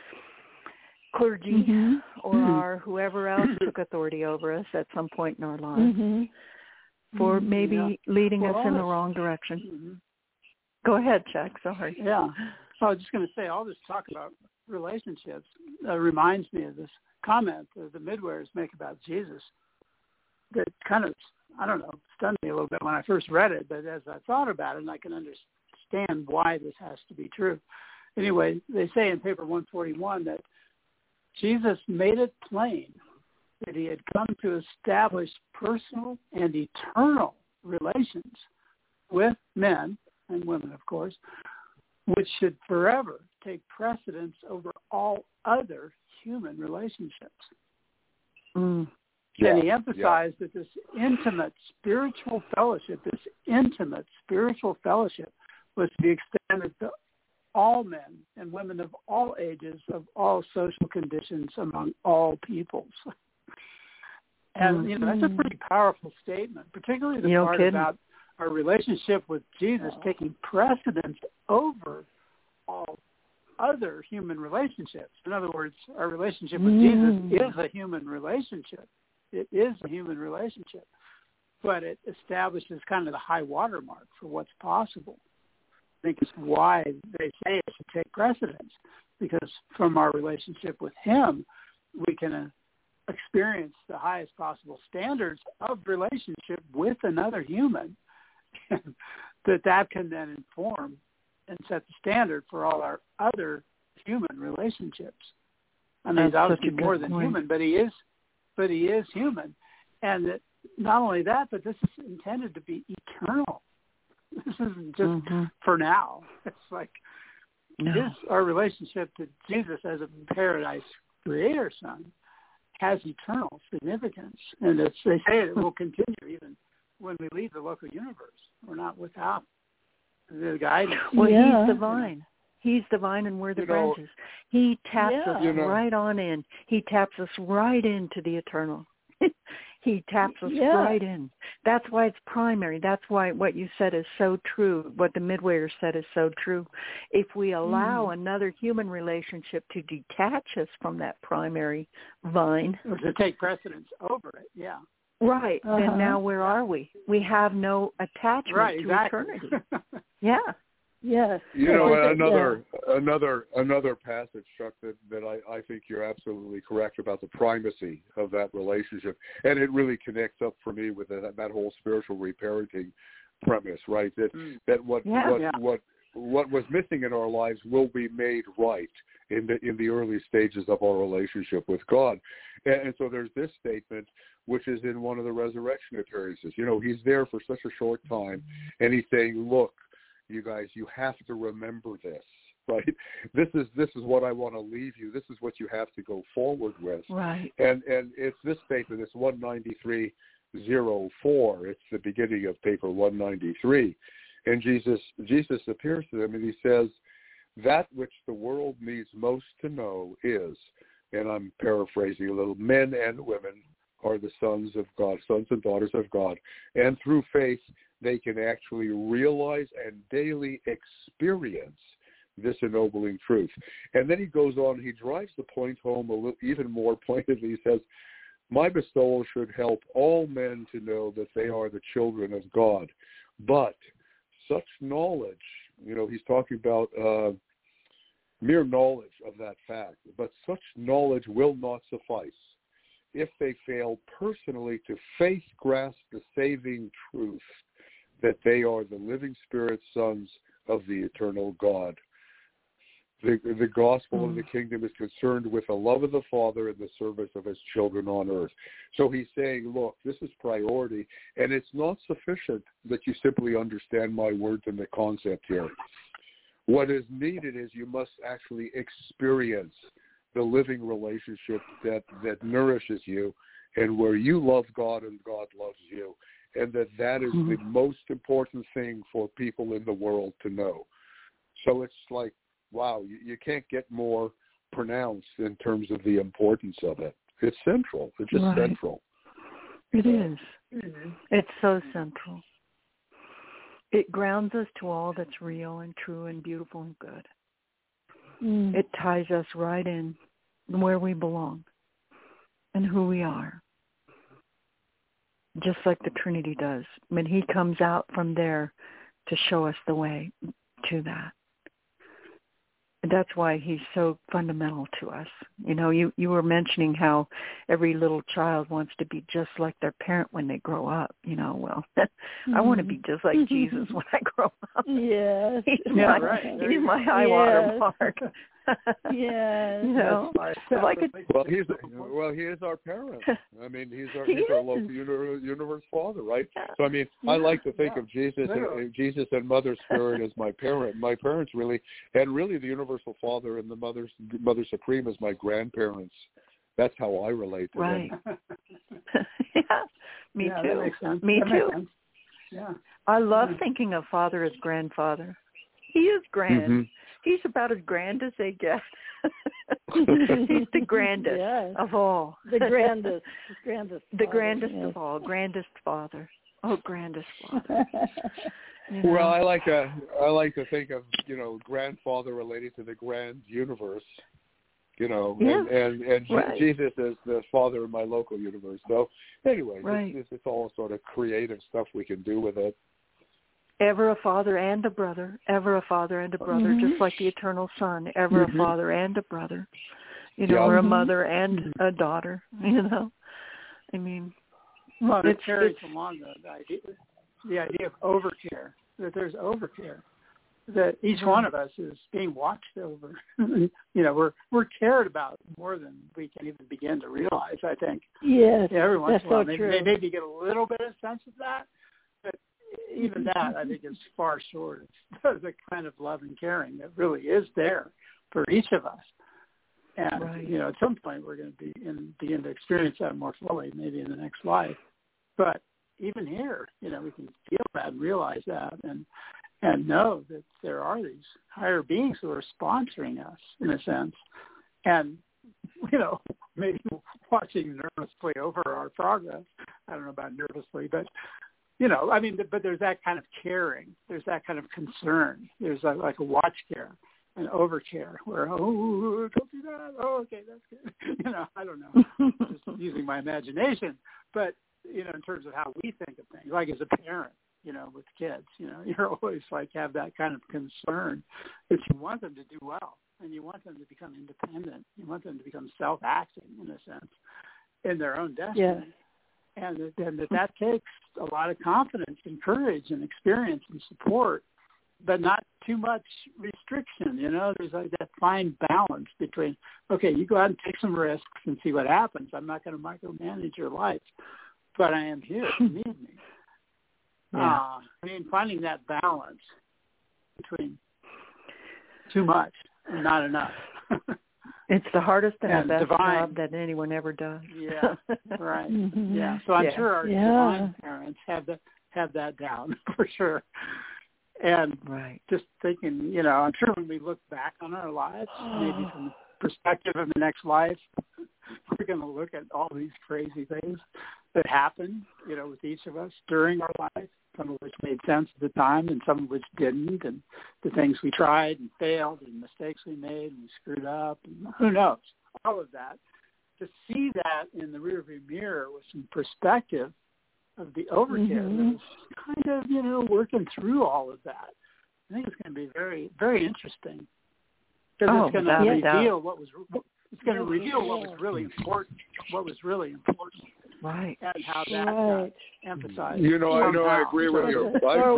clergy or our whoever else took authority over us at some point in our lives for maybe leading us in the wrong direction. Go ahead, Chuck. Sorry. Yeah. I was just going to say, all this talk about relationships reminds me of this comment that the Midwayers make about Jesus that kind of, stunned me a little bit when I first read it, but as I thought about it, and I can understand why this has to be true. Anyway, they say in paper 141 that Jesus made it plain that he had come to establish personal and eternal relations with men and women, of course, which should forever take precedence over all other human relationships. And he emphasized that this intimate spiritual fellowship was to be extended to all men and women of all ages, of all social conditions, among all peoples. And, that's a pretty powerful statement, particularly the part about our relationship with Jesus taking precedence over all other human relationships. In other words, our relationship with Jesus is a human relationship. It is a human relationship, but it establishes kind of the high water mark for what's possible. I think it's why they say it should take precedence, because from our relationship with him, we can experience the highest possible standards of relationship with another human, that can then inform and set the standard for all our other human relationships. I mean, he's obviously more than human, but he is human. And that, not only that, but this is intended to be eternal. This isn't just for now. It's like our relationship to Jesus as a paradise creator son has eternal significance. And they say it will continue even when we leave the local universe. We're not without the guidance. Well, he's divine. He's divine, and we're the branches. He taps us right on in. He taps us right into the eternal. He taps us right in. That's why it's primary. That's why what you said is so true. What the Midwayers said is so true. If we allow another human relationship to detach us from that primary vine, or to take precedence over it, right. Then now where are we? We have no attachment to eternity. Yes. Another passage, Chuck, that I think you're absolutely correct about the primacy of that relationship, and it really connects up for me with that whole spiritual reparenting premise, right? That what was missing in our lives will be made right, in the early stages of our relationship with God. And so there's this statement, which is in one of the resurrection appearances. He's there for such a short time, and he's saying, look, you guys, you have to remember this, right? This is what I want to leave you. This is what you have to go forward with. Right. And it's this statement, it's 193.04. It's the beginning of paper 193. And Jesus appears to them, and he says, that which the world needs most to know is, and I'm paraphrasing a little, men and women are the sons of God, sons and daughters of God. And through faith, they can actually realize and daily experience this ennobling truth. And then he goes on, he drives the point home a little, even more pointedly. He says, my bestowal should help all men to know that they are the children of God. But such knowledge, he's talking about mere knowledge of that fact, but such knowledge will not suffice if they fail personally to faith grasp the saving truth that they are the living spirit sons of the eternal God. The gospel of the kingdom is concerned with the love of the Father and the service of his children on earth. So he's saying, look, this is priority, and it's not sufficient that you simply understand my words and the concept here. What is needed is you must actually experience the living relationship that nourishes you, and where you love God and God loves you, and that is the most important thing for people in the world to know. So it's like, wow, you can't get more pronounced in terms of the importance of it. It's central. It's just central. It is. Mm-hmm. It's so central. It grounds us to all that's real and true and beautiful and good. It ties us right in where we belong and who we are, just like the Trinity does. He comes out from there to show us the way to that. That's why he's so fundamental to us. You were mentioning how every little child wants to be just like their parent when they grow up. I want to be just like Jesus when I grow up. Yes. He's my high water mark. Yes. He is our parent. He's our local universe father, right? So I like to think of Jesus and Mother Spirit as my parent. My parents really the universal Father and the Mother Supreme as my grandparents. That's how I relate to them. Me too. That makes sense. Me too. Sense. Yeah. I love thinking of Father as grandfather. He is grand. Mm-hmm. He's about as grand as they get. He's the grandest of all. The grandest. The grandest of all. Grandest Father. Oh, grandest Father. Well, I like to think of grandfather related to the grand universe. And Jesus is the Father of my local universe. So anyway, it's all sort of creative stuff we can do with it. Ever a father and a brother, ever a father and a brother, just like the eternal Son, ever a father and a brother, or a mother and a daughter, Well, it carries along the idea of overcare, that there's overcare, that each one of us is being watched over. We're cared about more than we can even begin to realize, I think. Yes, every once in a while, so true. Maybe get a little bit of sense of that, but even that, I think, is far short of the kind of love and caring that really is there for each of us. And, at some point we're going to begin to experience that more fully, maybe in the next life. But even here, we can feel that and realize that and know that there are these higher beings who are sponsoring us, in a sense. And, maybe watching nervously over our progress. I don't know about nervously, but but there's that kind of caring. There's that kind of concern. There's like a watch care, an over care, where, oh, don't do that. Oh, okay, that's good. I don't know. Just using my imagination. But, in terms of how we think of things, like as a parent, with kids, you're always have that kind of concern that you want them to do well and you want them to become independent. You want them to become self-acting, in a sense, in their own destiny. Yeah. And that takes a lot of confidence and courage and experience and support but not too much restriction. There's like that fine balance between, okay, you go out and take some risks and see what happens. I'm not going to micromanage your life, but I am here if you need me. Yeah. Finding that balance between too much and not enough. It's the hardest and the best divine job that anyone ever does. Yeah, right. Mm-hmm. Yeah, so I'm sure our divine parents have that down for sure. And just thinking, I'm sure when we look back on our lives, maybe from the perspective of the next life, we're going to look at all these crazy things that happened, with each of us during our life, some of which made sense at the time and some of which didn't, and the things we tried and failed and mistakes we made and we screwed up, and who knows, all of that. To see that in the rearview mirror with some perspective of the overkill that was kind of, working through all of that, I think it's going to be very, very interesting. Because it's going to reveal what was really important, right? And how that got emphasized. I agree with you.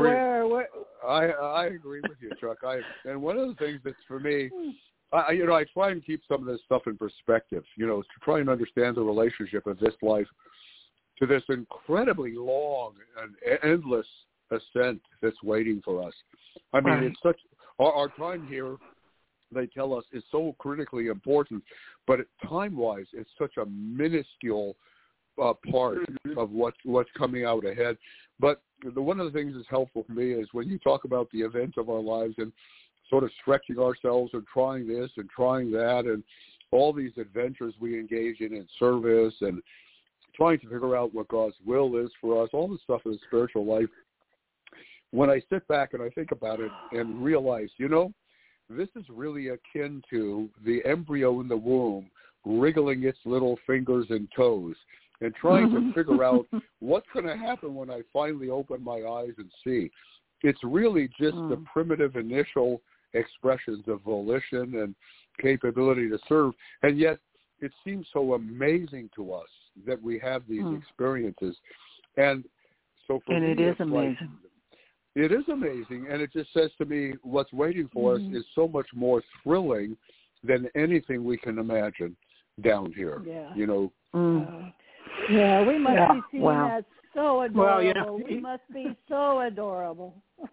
I agree with you, Chuck. And one of the things that's for me, I try and keep some of this stuff in perspective. To try and understand the relationship of this life to this incredibly long and endless ascent that's waiting for us. It's such our time here. They tell us is so critically important, but time-wise, it's such a minuscule part of what's coming out ahead. But one of the things that's helpful for me is when you talk about the events of our lives and sort of stretching ourselves and trying this and trying that and all these adventures we engage in service and trying to figure out what God's will is for us, all the stuff in the spiritual life. When I sit back and I think about it and realize, this is really akin to the embryo in the womb wriggling its little fingers and toes and trying to figure out what's going to happen when I finally open my eyes and see. It's really just the primitive initial expressions of volition and capability to serve. And yet it seems so amazing to us that we have these experiences. And so for me, it is amazing. It is amazing, and it just says to me what's waiting for us is so much more thrilling than anything we can imagine down here. Yeah. Yeah, we must be seeing that so adorable. Well, we must be so adorable.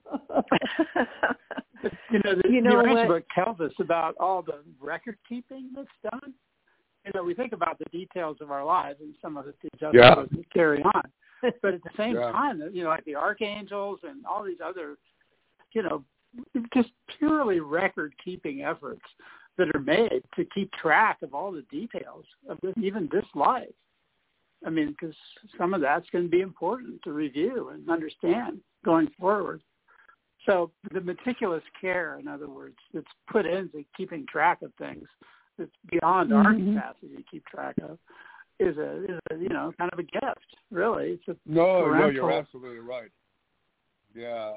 The book tells us about all the record keeping that's done. We think about the details of our lives, and some of it just carry on. But at the same time, like the archangels and all these other, just purely record-keeping efforts that are made to keep track of all the details of even this life. Because some of that's going to be important to review and understand going forward. So the meticulous care, in other words, that's put into keeping track of things that's beyond our capacity to keep track of, is a kind of a gift, really. It's no, you're absolutely right. Yeah,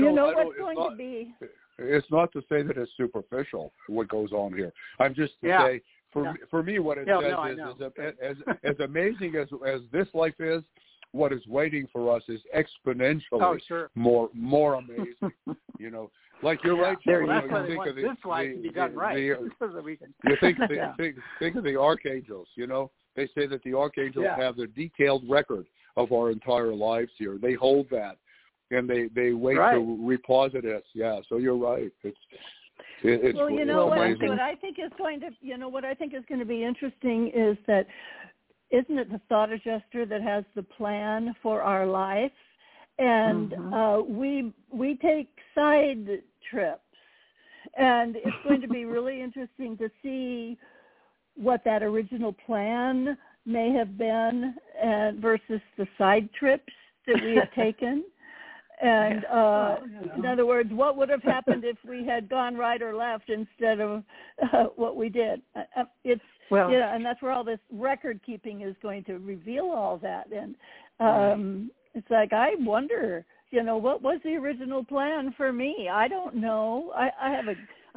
it's not to say that it's superficial what goes on here. I'm just to say for me what it says is as amazing as this life is, what is waiting for us is exponentially more amazing. Like you're right. You think of this life to be done right. You think of the archangels. They say that the archangels have the detailed record of our entire lives here. They hold that, and they wait to reposit us. Yeah, so you're right. It's what I think is going to be interesting is that isn't it the thought adjuster that has the plan for our life, and we take side trips, and it's going to be really interesting to see what that original plan may have been versus the side trips that we have taken. And in other words, what would have happened if we had gone right or left instead of what we did? And that's where all this record keeping is going to reveal all that. And it's like, I wonder, what was the original plan for me? I don't know. I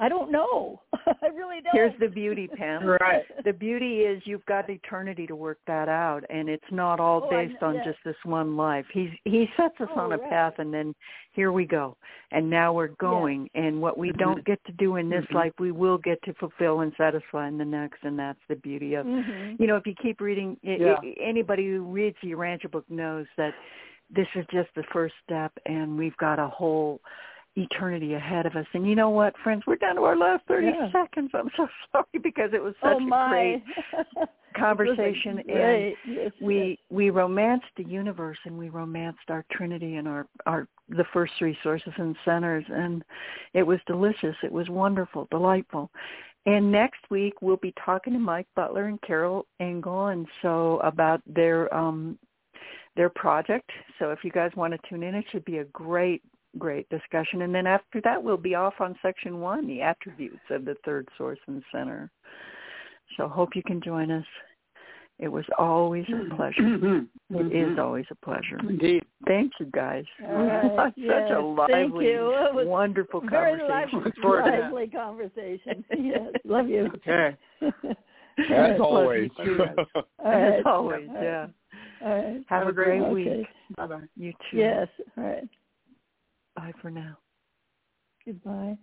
I don't know. I really don't. Here's the beauty, Pam. Right. The beauty is you've got eternity to work that out, and it's not all based on just this one life. He sets us on a path, and then here we go. And now we're going, and what we don't get to do in this life, we will get to fulfill and satisfy in the next, and that's the beauty of, you know, if you keep reading, anybody who reads the Urantia book knows that this is just the first step, and we've got a whole eternity ahead of us. And you know what, friends, we're down to our last 30 seconds. I'm so sorry because it was such a great conversation. And we romanced the universe, and we romanced our Trinity and our the first three sources and centers, and it was delicious. It was wonderful, delightful. And next week we'll be talking to Mike Butler and Carol Engel, and so about their project. So if you guys want to tune in, it should be a great discussion. And then after that, we'll be off on section 1, the attributes of the third source and center. So hope you can join us. It was always a pleasure. It is always a pleasure. Indeed. Thank you, guys. Right. Such a lively, wonderful conversation. Very lively conversation. Yes, love you. Okay. As always. As always, yeah. All right. Have a great week. Bye-bye. You too. Yes. All right. Bye for now. Goodbye.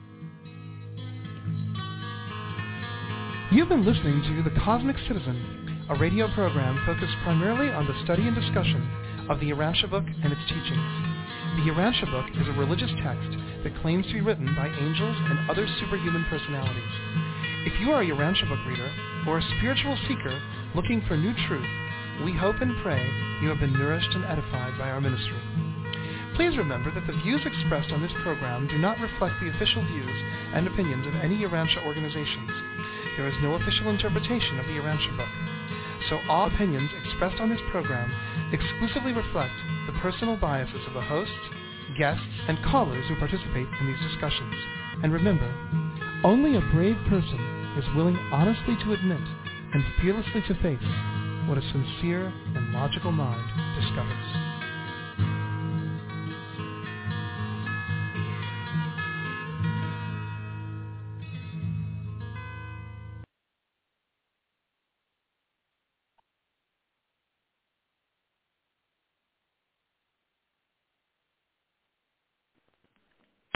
You've been listening to The Cosmic Citizen, a radio program focused primarily on the study and discussion of the Urantia book and its teachings. The Urantia book is a religious text that claims to be written by angels and other superhuman personalities. If you are a Urantia book reader or a spiritual seeker looking for new truth, we hope and pray you have been nourished and edified by our ministry. Please remember that the views expressed on this program do not reflect the official views and opinions of any Urantia organizations. There is no official interpretation of the Urantia book. So all opinions expressed on this program exclusively reflect the personal biases of the hosts, guests, and callers who participate in these discussions. And remember, only a brave person is willing honestly to admit and fearlessly to face what a sincere and logical mind discovers.